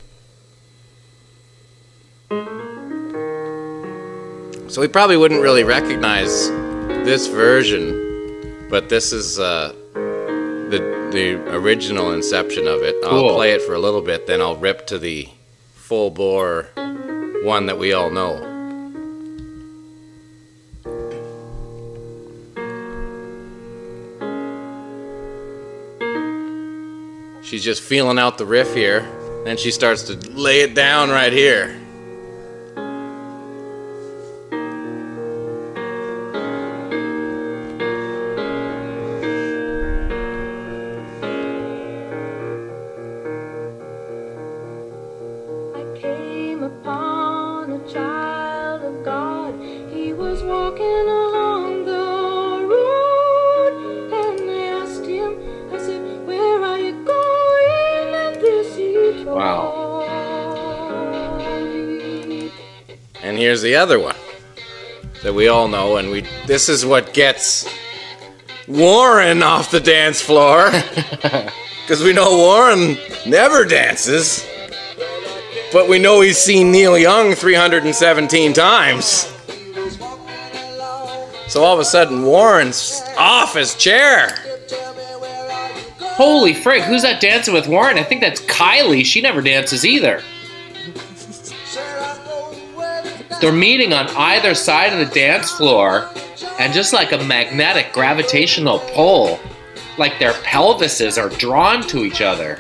So we probably wouldn't really recognize this version, but this is the original inception of it. Cool. I'll play it for a little bit, then I'll rip to the full bore one that we all know. She's just feeling out the riff here, then she starts to lay it down right here. I came upon a child of God. He was walking along the road, and I asked him, I said, "Where are you going?" And this he told Wow. me. And here's the other one that we all know, and this is what gets Warren off the dance floor, because we know Warren never dances, but we know he's seen Neil Young 317 times. So all of a sudden, Warren's off his chair. Holy frig, who's that dancing with Warren? I think that's Kylie. She never dances either. They're meeting on either side of the dance floor, and just like a magnetic gravitational pull, like their pelvises are drawn to each other.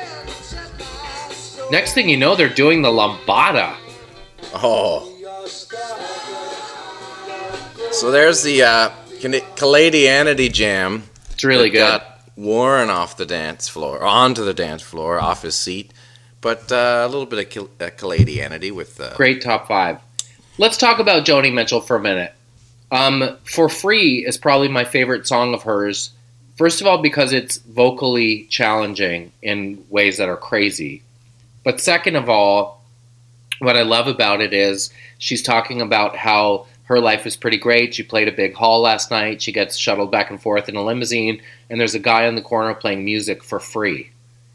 Next thing you know, they're doing the lambada. Oh. So there's the Caladianity jam. It's really good. Got Warren off the dance floor, onto the dance floor, off his seat. But a little bit of Caladianity with... Great top five. Let's talk about Joni Mitchell for a minute. For Free is probably my favorite song of hers. First of all, because it's vocally challenging in ways that are crazy. But second of all, what I love about it is she's talking about how her life is pretty great. She played a big hall last night. She gets shuttled back and forth in a limousine, and there's a guy in the corner playing music for free.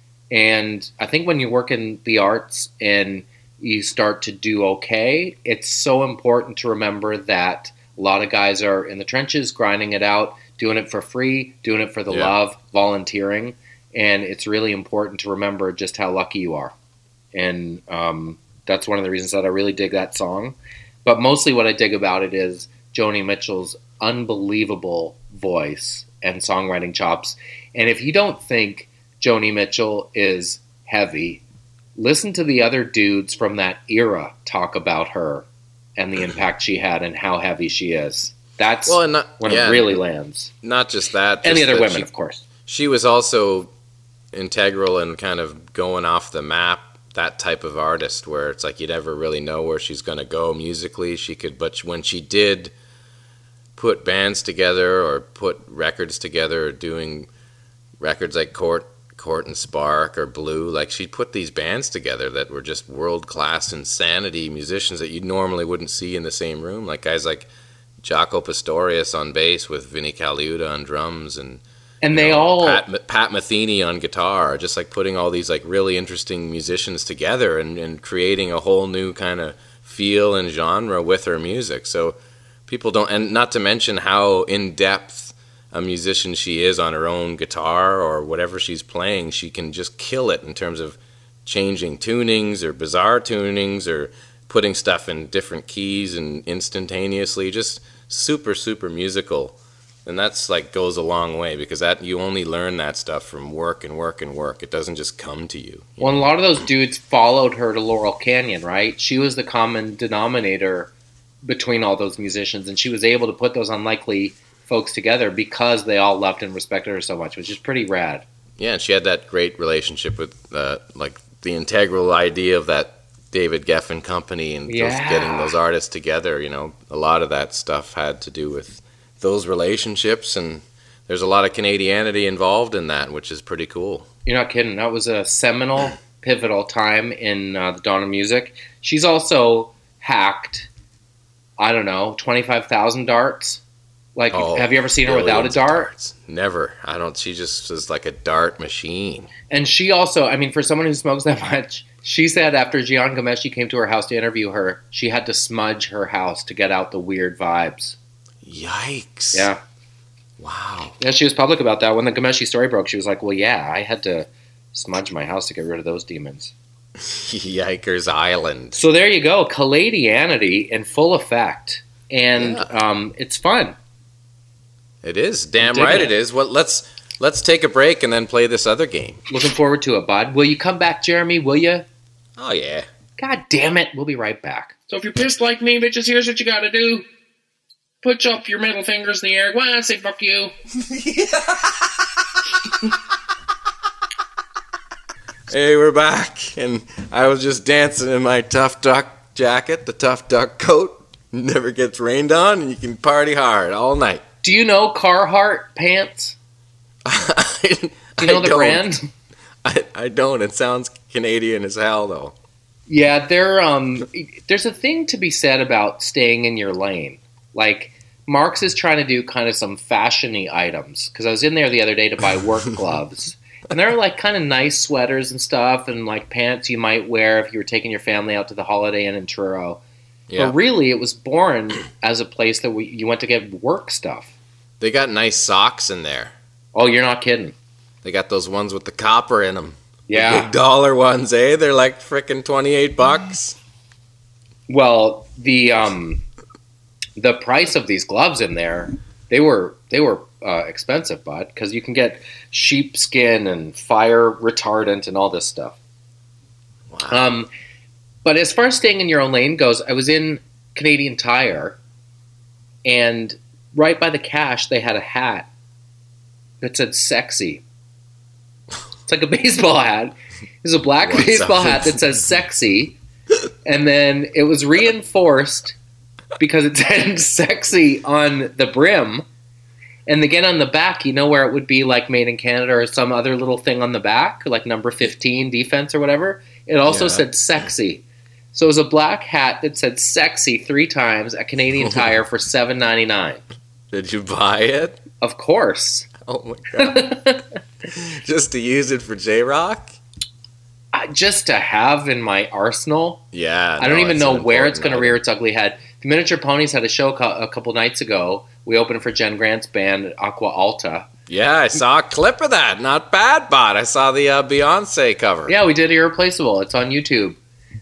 And I think when you work in the arts and you start to do okay, it's so important to remember that a lot of guys are in the trenches, grinding it out, doing it for free, doing it for the love, volunteering. And it's really important to remember just how lucky you are. And that's one of the reasons that I really dig that song. But mostly what I dig about it is Joni Mitchell's unbelievable voice and songwriting chops. And if you don't think Joni Mitchell is heavy, listen to the other dudes from that era talk about her and the impact she had and how heavy she is. That's when it really lands. Not just that. And the other women, of course. She was also integral in kind of going off the map, that type of artist where it's like you never really know where she's going to go musically. But when she did put bands together or put records together, or doing records like Court and Spark or Blue, like she'd put these bands together that were just world-class insanity musicians that you normally wouldn't see in the same room. Like guys like Jaco Pastorius on bass with Vinnie Colaiuta on drums, and they all Pat Metheny on guitar, just like putting all these like really interesting musicians together and creating a whole new kind of feel and genre with her music. So people don't, and not to mention how in depth a musician she is on her own guitar or whatever she's playing. She can just kill it in terms of changing tunings or bizarre tunings or putting stuff in different keys and instantaneously. Just super, super musical. And that's like goes a long way, because that you only learn that stuff from work and work and work. It doesn't just come to you. Well, a lot of those dudes followed her to Laurel Canyon, right? She was the common denominator between all those musicians, and she was able to put those unlikely folks together because they all loved and respected her so much, which is pretty rad. Yeah, and she had that great relationship with like the integral idea of that David Geffen company and just getting those artists together. You know, a lot of that stuff had to do with those relationships, and there's a lot of Canadianity involved in that, which is pretty cool. You're not kidding. That was a seminal, pivotal time in the dawn of music. She's also hacked, 25,000 darts. Like, have you ever seen her without a dart? Darts. Never. I don't. She just was like a dart machine. And she also, for someone who smokes that much, she said after Jian Ghomeshi came to her house to interview her, she had to smudge her house to get out the weird vibes. Yikes. Yeah. Wow. Yeah, she was public about that. When the Ghomeshi story broke, she was like, well, yeah, I had to smudge my house to get rid of those demons. Yikers Island. So there you go. Caladianity in full effect. And it's fun. It is. Damn right it is. Well, let's take a break and then play this other game. Looking forward to it, bud. Will you come back, Jeremy? Will you? Oh, yeah. God damn it. We'll be right back. So if you're pissed like me, bitches, here's what you gotta do. Put up your middle fingers in the air. Go on, say fuck you. Hey, we're back. And I was just dancing in my Tough Duck jacket, the Tough Duck coat. Never gets rained on, and you can party hard all night. Do you know Carhartt pants? Do you know the brand? I don't. It sounds Canadian as hell, though. Yeah, there's a thing to be said about staying in your lane. Like, Marks is trying to do kind of some fashion-y items. Because I was in there the other day to buy work gloves. And they're like kind of nice sweaters and stuff, and like pants you might wear if you were taking your family out to the Holiday Inn in Truro. Yeah. But really, it was born as a place that you went to get work stuff. They got nice socks in there. Oh, you're not kidding. They got those ones with the copper in them. Yeah. The big dollar ones, eh? They're like frickin' $28. Well, the price of these gloves in there, they were expensive, bud, because you can get sheepskin and fire retardant and all this stuff. Wow. But as far as staying in your own lane goes, I was in Canadian Tire, and right by the cash, they had a hat that said sexy. It's like a baseball hat. It's a black baseball hat that says sexy, and then it was reinforced because it said sexy on the brim. And again on the back, you know where it would be like made in Canada or some other little thing on the back, like number 15 defense or whatever? It also said sexy. So it was a black hat that said "sexy" 3 times at Canadian Tire for $7.99. Did you buy it? Of course. Oh my god! Just to use it for J-Rock? Just to have in my arsenal. Yeah. I don't even know where it's going to item. rear its ugly head. The Miniature Ponies had a show a couple nights ago. We opened for Jen Grant's band, Aqua Alta. Yeah, I saw a clip of that. Not bad, Bot. I saw the Beyonce cover. Yeah, we did Irreplaceable. It's on YouTube.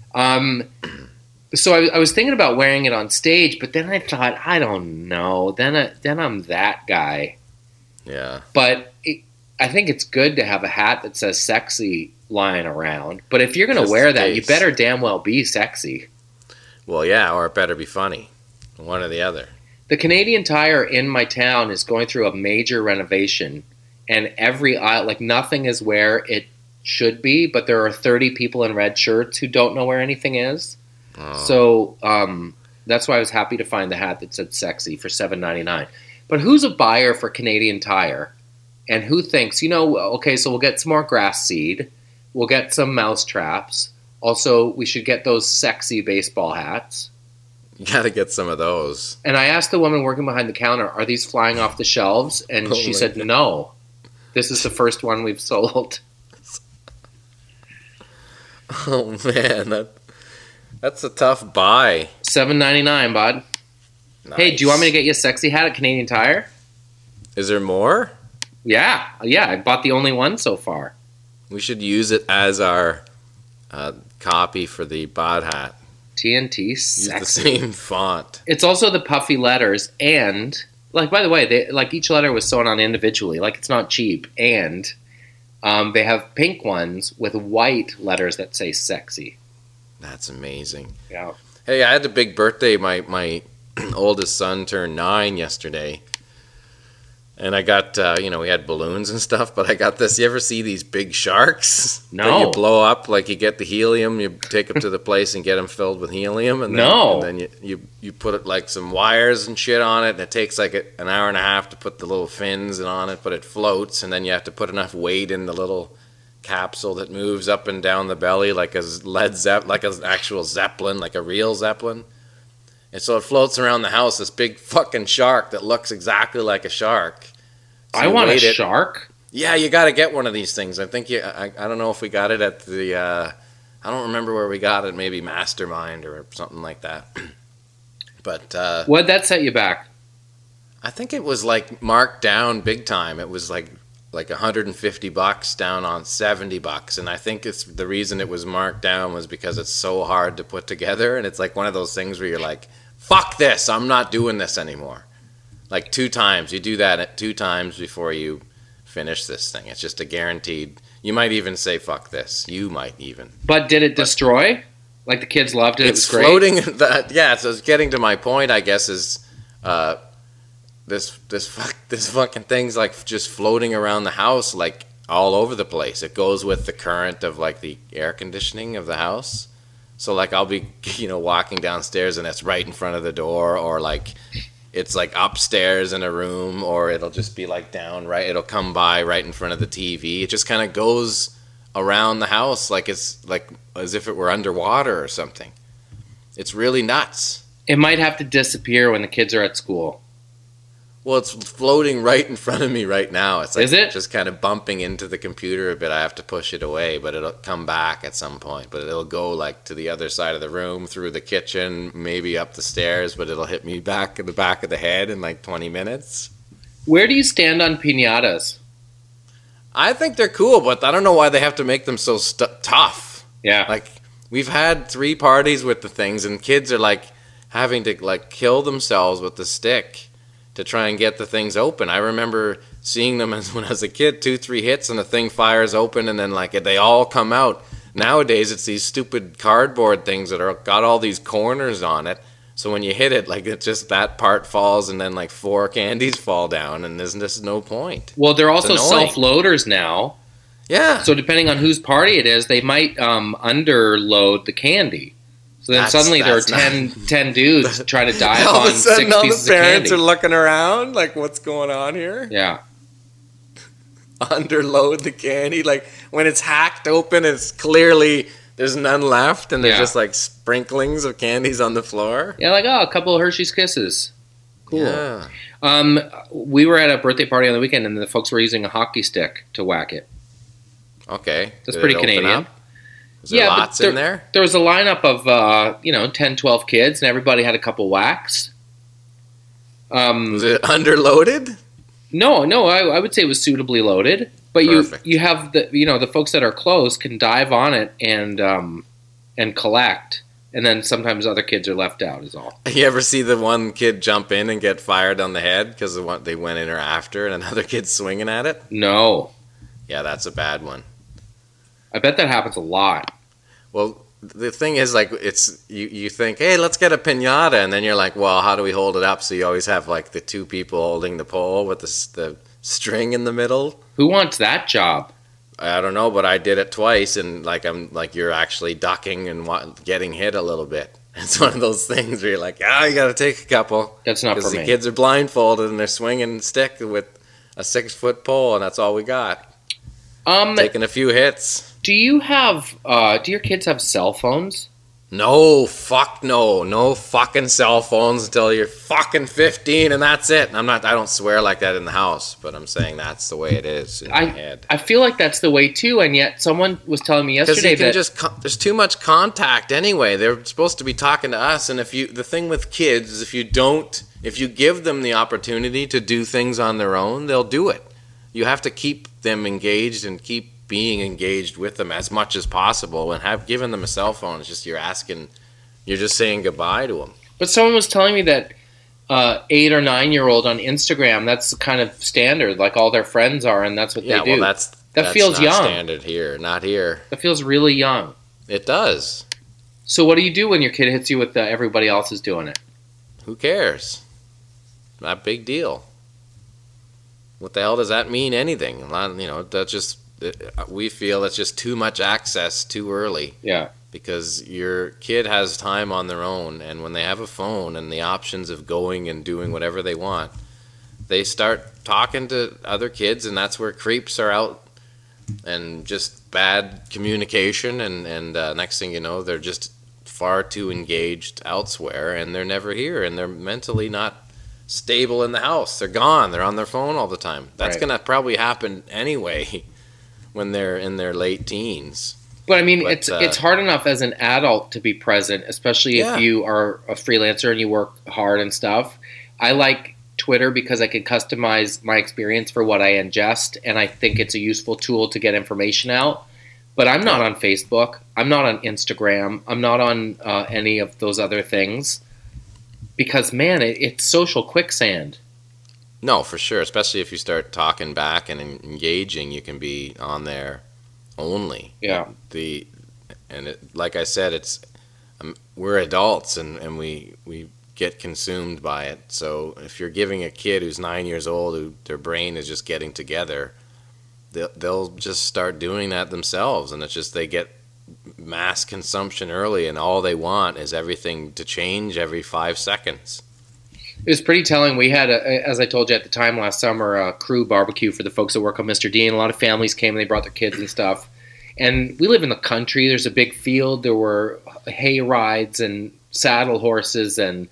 So I was thinking about wearing it on stage, but then I thought, I don't know. Then I'm that guy. Yeah. But I think it's good to have a hat that says "sexy" lying around. But if you're going to Just wear in that, case. you better damn well be sexy. Well, yeah, or it better be funny. One or the other. The Canadian Tire in my town is going through a major renovation, and every aisle, like nothing is where it should be, but there are 30 people in red shirts who don't know where anything is. Oh. So that's why I was happy to find the hat that said "sexy" for $7.99. But who's a buyer for Canadian Tire? And who thinks, okay, so we'll get some more grass seed. We'll get some mouse traps. Also, we should get those sexy baseball hats. You got to get some of those. And I asked the woman working behind the counter, are these flying off the shelves? And Oh she my said, God. no. This is the first one we've sold. Oh man, that's a tough buy. $7.99, bud. Hey, do you want me to get you a sexy hat at Canadian Tire? Is there more? Yeah, I bought the only one so far. We should use it as our copy for the Bod hat. TNT Use the sexy. same font. It's also the puffy letters, and by the way, each letter was sewn on individually. It's not cheap, and they have pink ones with white letters that say "sexy." That's amazing. Yeah. Hey, I had a big birthday. My oldest son turned 9 yesterday. And I got, we had balloons and stuff, but I got this. You ever see these big sharks? No. That you blow up, you get the helium, you take them to the place and get them filled with helium. And then, No. And then you put it some wires and shit on it, and it takes an hour and a half to put the little fins on it, but it floats, and then you have to put enough weight in the little capsule that moves up and down the belly like a like an actual Zeppelin, like a real Zeppelin. And so it floats around the house, this big fucking shark that looks exactly like a shark. So I you want a weight it. shark. Yeah, you got to get one of these things. I think I don't know if we got it at the, I don't remember where we got it, maybe Mastermind or something like that. But What'd that set you back? I think it was marked down big time. It was like $150 down on $70, and I think it's the reason it was marked down was because it's so hard to put together, and it's one of those things where you're like, fuck this, I'm not doing this anymore. 2 times, you do that at 2 times before you finish this thing. It's just a guaranteed. You might even say fuck this. You might even. But did it destroy? The kids loved it. It's it was great. floating. Yeah, so it's getting to my point, I guess, is this fucking thing's just floating around the house all over the place. It goes with the current of the air conditioning of the house. So I'll be walking downstairs and it's right in front of the door, or it's upstairs in a room, or it'll just be down right. It'll come by right in front of the TV. It just kind of goes around the house it's as if it were underwater or something. It's really nuts. It might have to disappear when the kids are at school. Well, it's floating right in front of me right now. It's Is it? just kind of bumping into the computer a bit. I have to push it away, but it'll come back at some point. But it'll go to the other side of the room, through the kitchen, maybe up the stairs, but it'll hit me back in the back of the head in 20 minutes. Where do you stand on piñatas? I think they're cool, but I don't know why they have to make them so tough. Yeah. We've had 3 parties with the things, and kids are having to kill themselves with the stick to try and get the things open. I remember seeing them when I was a kid, 2-3 hits and the thing fires open, and then they all come out. Nowadays it's these stupid cardboard things that are got all these corners on it. So when you hit it, it's just that part falls, and then 4 candies fall down, and there's just no point. Well, they're also It's annoying. self-loaders now. Yeah. So depending on whose party it is, they might underload the candy. So then suddenly there are 10 dudes trying to dive all on of a sudden, 6 all the pieces of parents candy. are looking around, what's going on here? Yeah. Underload the candy, when it's hacked open, it's clearly There's none left, and there's Yeah. just like sprinklings of candies on the floor. Yeah, like, oh, a couple of Hershey's Kisses. Cool. Yeah. We were at a birthday party on the weekend, and the folks were using a hockey stick to whack it. Okay. That's Did pretty it open Canadian. up? Is there but lots in there? There was a lineup of 10, 12 kids, and everybody had a couple whacks. Was it underloaded? No, I would say it was suitably loaded. But Perfect. you have the folks that are close can dive on it and collect, and then sometimes other kids are left out. Is all. You ever see the one kid jump in and get fired on the head because they went in or after, and another kid's swinging at it? No, Yeah, that's a bad one. I bet that happens a lot. Well, the thing is, like, it's you think, hey, let's get a piñata, and then you're like, well, how do we hold it up? So you always have like the two people holding the pole with the string in the middle. Who wants that job? I don't know, but I did it twice, and you're actually ducking and getting hit a little bit. It's one of those things where you're like, you got to take a couple. That's not for Because me. the kids are blindfolded and they're swinging stick with a 6-foot pole, and that's all we got. Taking a few hits. Do you have? Do your kids have cell phones? No, fuck no. No fucking cell phones until you're fucking 15, and that's it. I don't swear like that in the house, but I'm saying that's the way it is in my head. I feel like that's the way too, and yet someone was telling me Because yesterday that there's too much contact anyway. They're supposed to be talking to us, and the thing with kids is if you give them the opportunity to do things on their own, they'll do it. You have to keep them engaged and keep being engaged with them as much as possible, and have given them a cell phone. It's just you're just saying goodbye to them. But someone was telling me that 8 or 9-year-old on Instagram, that's kind of standard, like all their friends are, and that's what they do. Yeah, well, that's feels not young. standard here, not here. That feels really young. It does. So what do you do when your kid hits you with everybody else is doing it? Who cares? Not a big deal. What the hell does that mean? Anything? We feel it's just too much access too early. Yeah. Because your kid has time on their own, and when they have a phone and the options of going and doing whatever they want, they start talking to other kids, and that's where creeps are out, and just bad communication, and next thing you know, they're just far too engaged elsewhere, and they're never here, and they're mentally not stable in the house. They're gone. They're on their phone all the time. That's Right. going to probably happen anyway when they're in their late teens. But I mean, But, it's hard enough as an adult to be present, especially Yeah. if you are a freelancer and you work hard and stuff. I like Twitter because I can customize my experience for what I ingest, and I think it's a useful tool to get information out. But I'm not on Facebook. I'm not on Instagram. I'm not on any of those other things because, man, it's social quicksand. No, for sure. Especially if you start talking back and engaging, you can be on there only. Yeah. Like I said, we're adults and we get consumed by it. So if you're giving a kid who's 9 years old, who their brain is just getting together, they'll just start doing that themselves, and it's just they get mass consumption early, and all they want is everything to change every 5 seconds. It was pretty telling. We had, as I told you at the time last summer, a crew barbecue for the folks that work on Mr. Dean. A lot of families came and they brought their kids and stuff. And we live in the country. There's a big field. There were hay rides and saddle horses and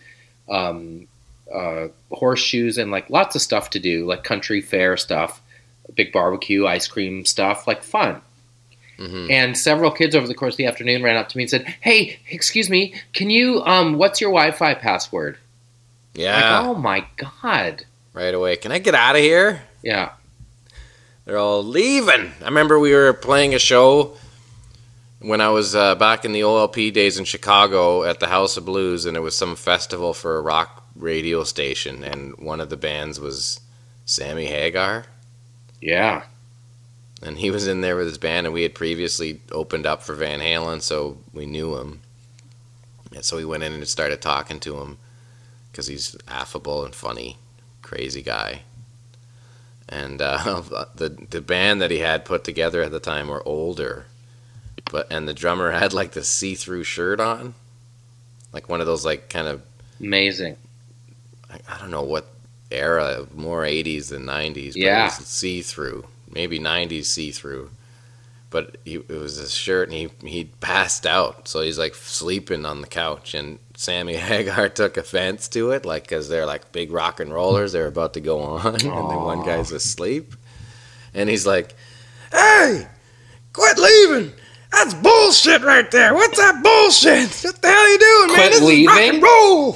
horseshoes and like lots of stuff to do, like country fair stuff, big barbecue, ice cream stuff, like fun. Mm-hmm. And several kids over the course of the afternoon ran up to me and said, "Hey, excuse me, can you, what's your Wi-Fi password?" Yeah, Like, oh my God. right away. Can I get out of here? Yeah. They're all leaving. I remember we were playing a show when I was back in the OLP days in Chicago at the House of Blues, and it was some festival for a rock radio station, and one of the bands was Sammy Hagar, Yeah. and he was in there with his band, and we had previously opened up for Van Halen, so we knew him. And so we went in and started talking to him because he's affable and funny, crazy guy. And the band that he had put together at the time were older, and the drummer had like the see-through shirt on, like one of those like kind of, Amazing. I don't know what era, more 80s than 90s, but Yeah. it was see-through, maybe 90s see-through. but it was his shirt, and he passed out, so he's like sleeping on the couch, and Sammy Hagar took offense to it, like, because they're like big rock and rollers, they're about to go on, and then one guy's asleep, and he's like, "Hey, quit leaving! That's bullshit right there! What's that bullshit? What the hell are you doing, man? Quit This is rock leaving? and roll!"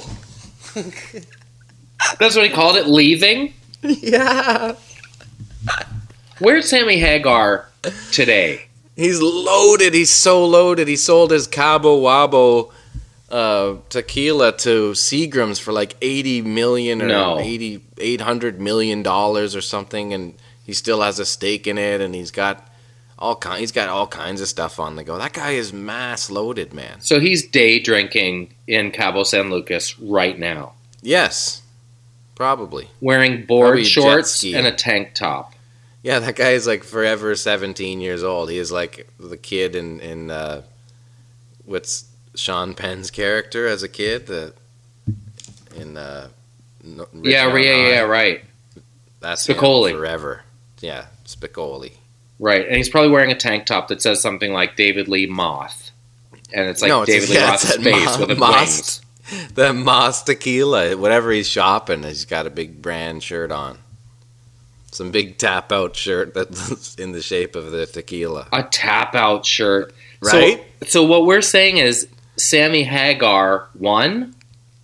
That's what he called it, leaving? Yeah. Where's Sammy Hagar today? He's loaded. He's so loaded. He sold his Cabo Wabo tequila to Seagram's for like $80 million or $800 million or something, and he still has a stake in it, and he's got all kinds of stuff on the go. That guy is mass loaded, man. So he's day drinking in Cabo San Lucas right now. Yes, probably. Wearing board Probably jet shorts skiing. and a tank top. Yeah, that guy is like forever 17 years old. He is like the kid in what's Sean Penn's character as a kid Right. That's Spicoli. him forever. Yeah, Spicoli. Right, and he's probably wearing a tank top that says something like David Lee Moth. And it's like No, David Lee Roth's that face with wings. The Moss tequila. Whatever he's shopping, he's got a big brand shirt on. Some big tap out shirt that's in the shape of the tequila. A tap out shirt. Right? So what we're saying is Sammy Hagar won?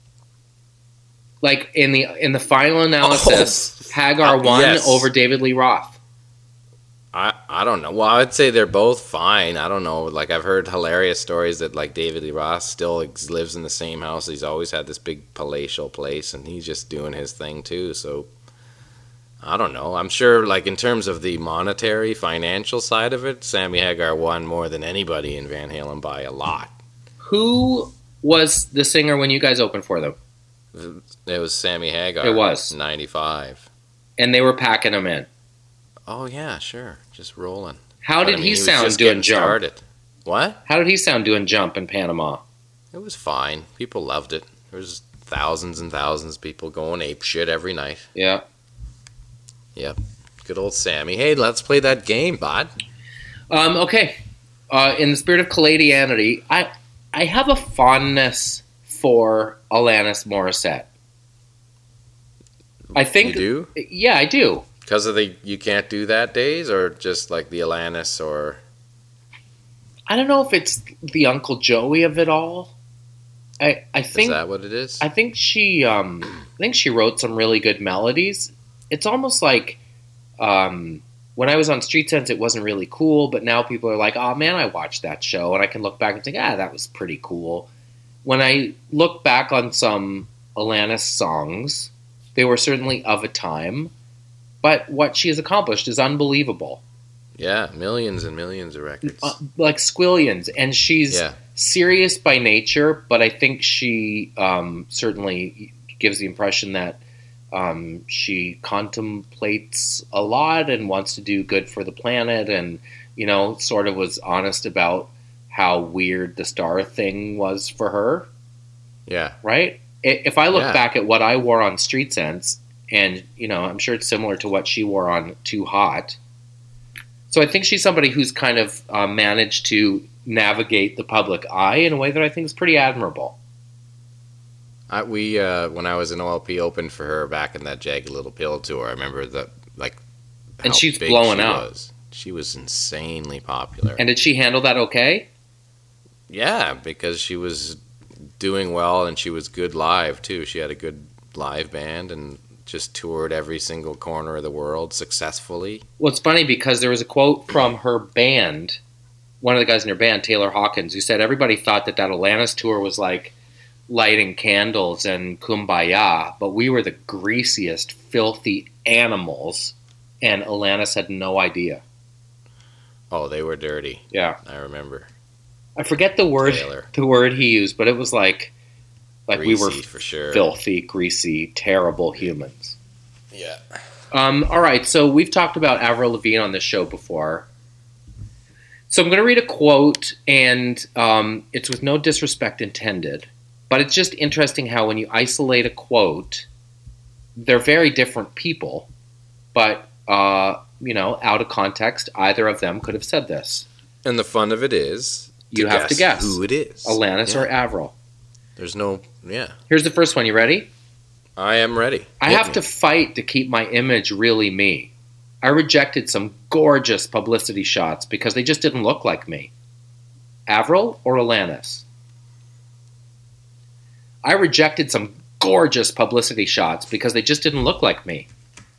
Like in the final analysis, Hagar won yes. over David Lee Roth. I don't know. Well, I would say they're both fine. I don't know. Like, I've heard hilarious stories that, like, David Lee Roth still lives in the same house. He's always had this big palatial place, and he's just doing his thing, too. So, I don't know. I'm sure, like, in terms of the monetary, financial side of it, Sammy Hagar won more than anybody in Van Halen by a lot. Who was the singer when you guys opened for them? It was Sammy Hagar. It was. 95. And they were packing them in. Oh, yeah, sure. Just rolling. How did he was sound just doing getting Jump? started. What? How did he sound doing Jump in Panama? It was fine. People loved it. There was thousands and thousands of people going ape shit every night. Yeah. Yep. Good old Sammy. Hey, let's play that game, bud. Okay. In the spirit of Caladianity, I have a fondness for Alanis Morissette. I think You do? Yeah, I do. Because of the You Can't Do That days, or just like the Alanis, or... I don't know if it's the Uncle Joey of it all. I think Is that what it is? I think she wrote some really good melodies. It's almost like when I was on Street Sense, it wasn't really cool, but now people are like, "Oh man, I watched that show," and I can look back and think, that was pretty cool. When I look back on some Alanis songs, they were certainly of a time, but what she has accomplished is unbelievable. Yeah, millions and millions of records. Like squillions, and she's serious by nature, but I think she certainly gives the impression that she contemplates a lot and wants to do good for the planet, and sort of was honest about how weird the star thing was for her. Yeah. Right? If I look back at what I wore on Street Sense, and I'm sure it's similar to what she wore on Too Hot. So I think she's somebody who's kind of managed to navigate the public eye in a way that I think is pretty admirable. We when I was in OLP, opened for her back in that Jagged Little Pill tour. I remember and she's big blowing she out. Was. She was insanely popular. And did she handle that okay? Yeah, because she was doing well, and she was good live too. She had a good live band and just toured every single corner of the world successfully. Well, it's funny because there was a quote from her band, one of the guys in her band, Taylor Hawkins, who said everybody thought that Alanis tour was like lighting candles and kumbaya, but we were the greasiest, filthy animals, and Alanis had no idea. Oh, they were dirty. Yeah. I remember. I forget the word Taylor. The word he used, but it was like greasy, we were for sure. Filthy, greasy, terrible humans. Yeah. All right, so we've talked about Avril Lavigne on this show before. So I'm going to read a quote, and it's with no disrespect intended, but it's just interesting how when you isolate a quote, they're very different people, but, out of context, either of them could have said this. And the fun of it is You have to guess who it is. Alanis Yeah. or Avril. There's no, yeah. Here's the first one. You ready? I am ready. I Hit have me. to fight to keep my image really me. I rejected some gorgeous publicity shots because they just didn't look like me. Avril or Alanis? I rejected some gorgeous publicity shots because they just didn't look like me.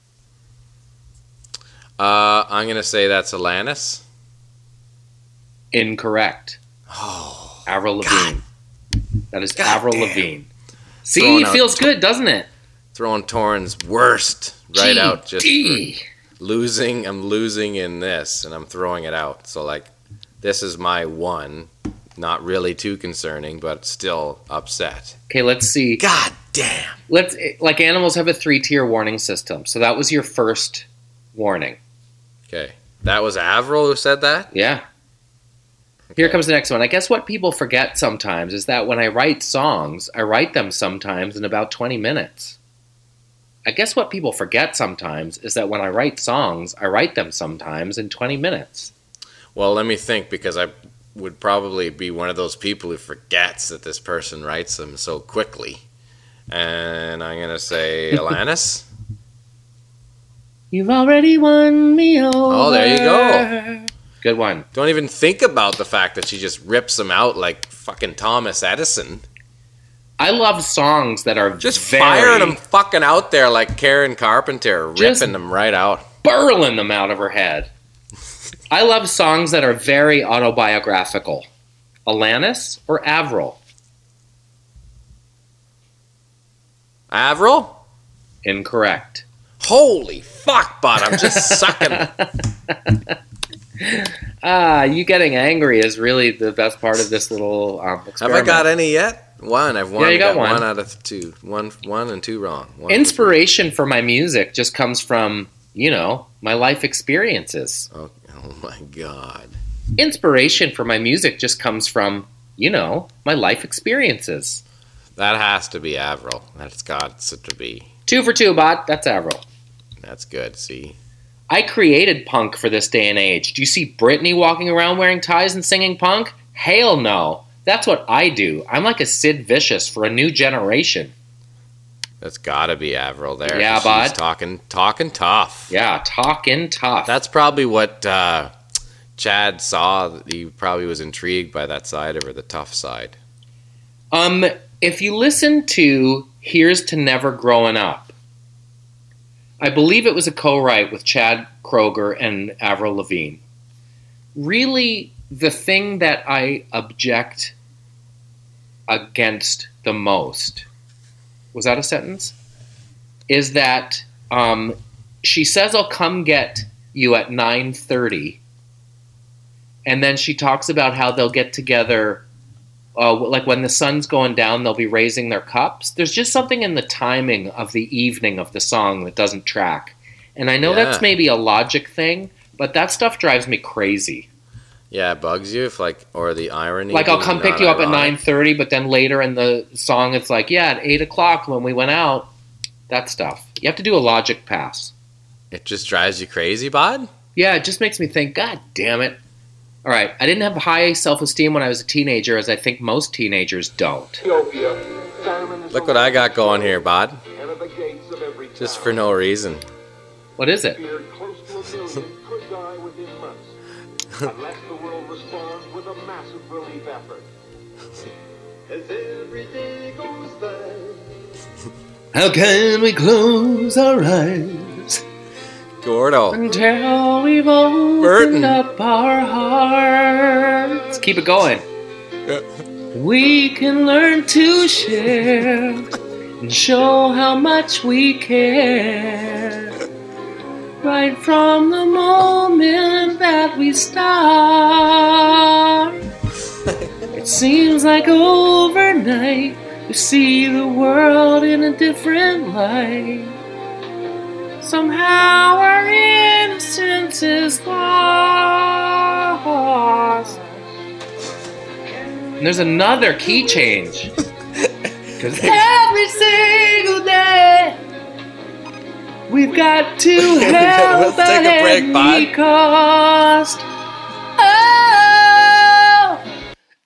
I'm going to say that's Alanis. Incorrect. Oh, Avril Lavigne. That is God Avril damn. Lavigne. See, Throwing it out feels good, doesn't it? throwing Torrin's worst right out just GD. for losing. I'm losing in this, and I'm throwing it out. So, like, this is my one. Not really too concerning, but still upset. Okay, let's see. God damn. Like animals have a 3-tier warning system. So that was your first warning. Okay. That was Avril who said that? Yeah. Here comes the next one. I guess what people forget sometimes is that when I write songs, I write them sometimes in about 20 minutes. I guess what people forget sometimes is that when I write songs, I write them sometimes in 20 minutes. Well, let me think, because I would probably be one of those people who forgets that this person writes them so quickly. And I'm going to say Alanis. You've already won me over. Oh, there you go. Good one. Don't even think about the fact that she just rips them out like fucking Thomas Edison. I love songs that are Just very firing them fucking out there like Karen Carpenter, Just- ripping them right out. burling them out of her head. I love songs that are very autobiographical. Alanis or Avril? Avril? Incorrect. Holy fuck, bud. I'm just sucking. You getting angry is really the best part of this little experiment. Have I got any yet? One. I've won. Yeah, you got one. One out of two. One and two wrong. One Inspiration for my music just comes from, my life experiences. Oh my God. Inspiration for my music just comes from, my life experiences. That has to be Avril. That's got to be. 2 for 2, bot. That's Avril. That's good. See? I created punk for this day and age. Do you see Britney walking around wearing ties and singing punk? Hell no. That's what I do. I'm like a Sid Vicious for a new generation. That's got to be Avril there. Yeah, She's bud. Talking tough. Yeah, talking tough. That's probably what Chad saw. He probably was intrigued by that side of her, the tough side. If you listen to Here's to Never Growing Up, I believe it was a co-write with Chad Kroeger and Avril Lavigne. Really, the thing that I object against the most, was that a sentence? Is that she says, I'll come get you at 9:30, and then she talks about how they'll get together like when the sun's going down, they'll be raising their cups. There's just something in the timing of the evening of the song that doesn't track. And I know that's maybe a logic thing, but that stuff drives me crazy. Yeah, it bugs you or the irony. Like I'll being come pick you up at non-ironic. 9:30, but then later in the song it's like, yeah, at 8 o'clock when we went out. That stuff. You have to do a logic pass. It just drives you crazy, bud? Yeah, it just makes me think, God damn it. All right, I didn't have high self-esteem when I was a teenager, as I think most teenagers don't. Look what I got going here, bud. Just for no reason. What is it? Unless the world responds with a massive relief effort. As every day goes by. How can we close our eyes Gordo. until we've opened Burton. up our hearts? Keep it going. We can learn to share and show how much we care. Right from the moment that we start. It seems like overnight we see the world in a different light. Somehow our innocence is lost. And there's another key change. 'Cause every single day we've got to help Let's take a at break, any bud. cost. Oh,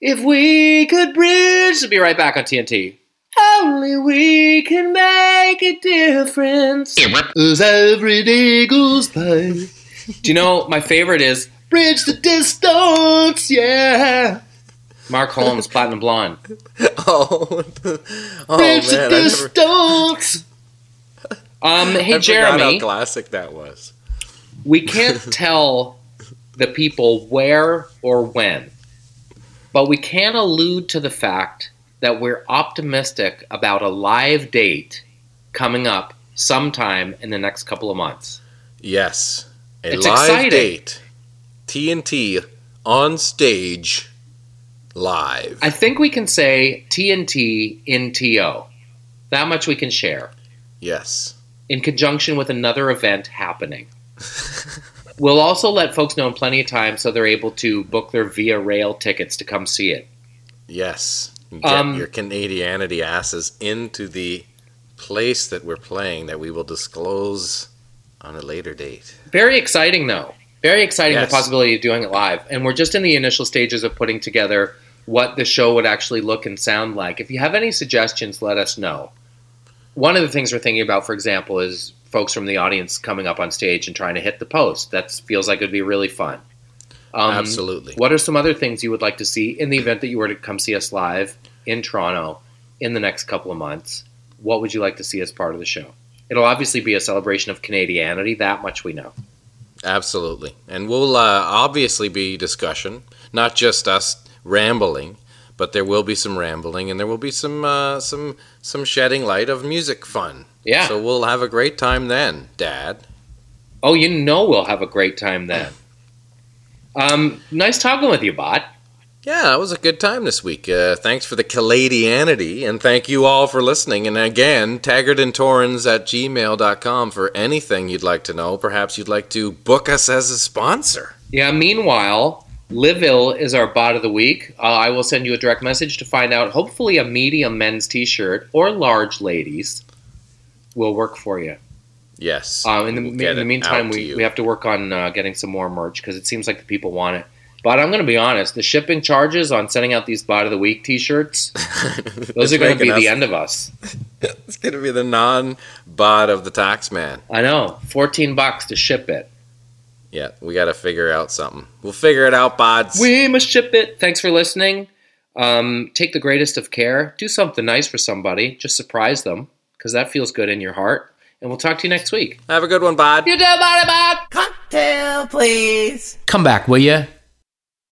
If we could bridge... We'll be right back on TNT. Only we can make a difference as every day goes by. Do you know, my favorite is Bridge the Distance, yeah. Mark Holmes, Platinum Blonde. Oh Bridge man, the Distance. Hey, I Jeremy. forgot how classic that was. We can't tell the people where or when, but we can allude to the fact that we're optimistic about a live date coming up sometime in the next couple of months. Yes. It's live exciting. date. TNT on stage live. I think we can say TNT in TO. That much we can share. Yes. In conjunction with another event happening. We'll also let folks know in plenty of time so they're able to book their Via Rail tickets to come see it. Yes. Get your Canadianity asses into the place that we're playing that we will disclose on a later date. Very exciting, though. Very exciting, Yes. the possibility of doing it live. And we're just in the initial stages of putting together what the show would actually look and sound like. If you have any suggestions, let us know. One of the things we're thinking about, for example, is folks from the audience coming up on stage and trying to hit the post. That feels like it would be really fun. Absolutely. What are some other things you would like to see in the event that you were to come see us live in Toronto in the next couple of months? What would you like to see as part of the show? It'll obviously be a celebration of Canadianity. That much we know. Absolutely. And we'll obviously be discussion, not just us rambling, but there will be some rambling and there will be some shedding light of music fun. Yeah. So we'll have a great time then, Dad. Oh, you know we'll have a great time then. Nice talking with you, Bot. Yeah, it was a good time this week. Thanks for the Caladianity, and thank you all for listening. And again, taggardandtorrens@gmail.com for anything you'd like to know. Perhaps you'd like to book us as a sponsor. Yeah, meanwhile, Liville is our Bot of the Week. I will send you a direct message to find out, hopefully a medium men's t-shirt or large ladies will work for you. Yes. In the We'll get it meantime, out to we you. have to work on getting some more merch because it seems like the people want it. But I'm going to be honest, the shipping charges on sending out these Bot of the Week t-shirts, those are going to be the end of us. It's going to be the non-bot of the tax man. I know, $14 to ship it. Yeah, we got to figure out something. We'll figure it out, bods. We must ship it. Thanks for listening. Take the greatest of care. Do something nice for somebody. Just surprise them because that feels good in your heart. And we'll talk to you next week. Have a good one, bod. You too, Bot. Cocktail, please. Come back, will you?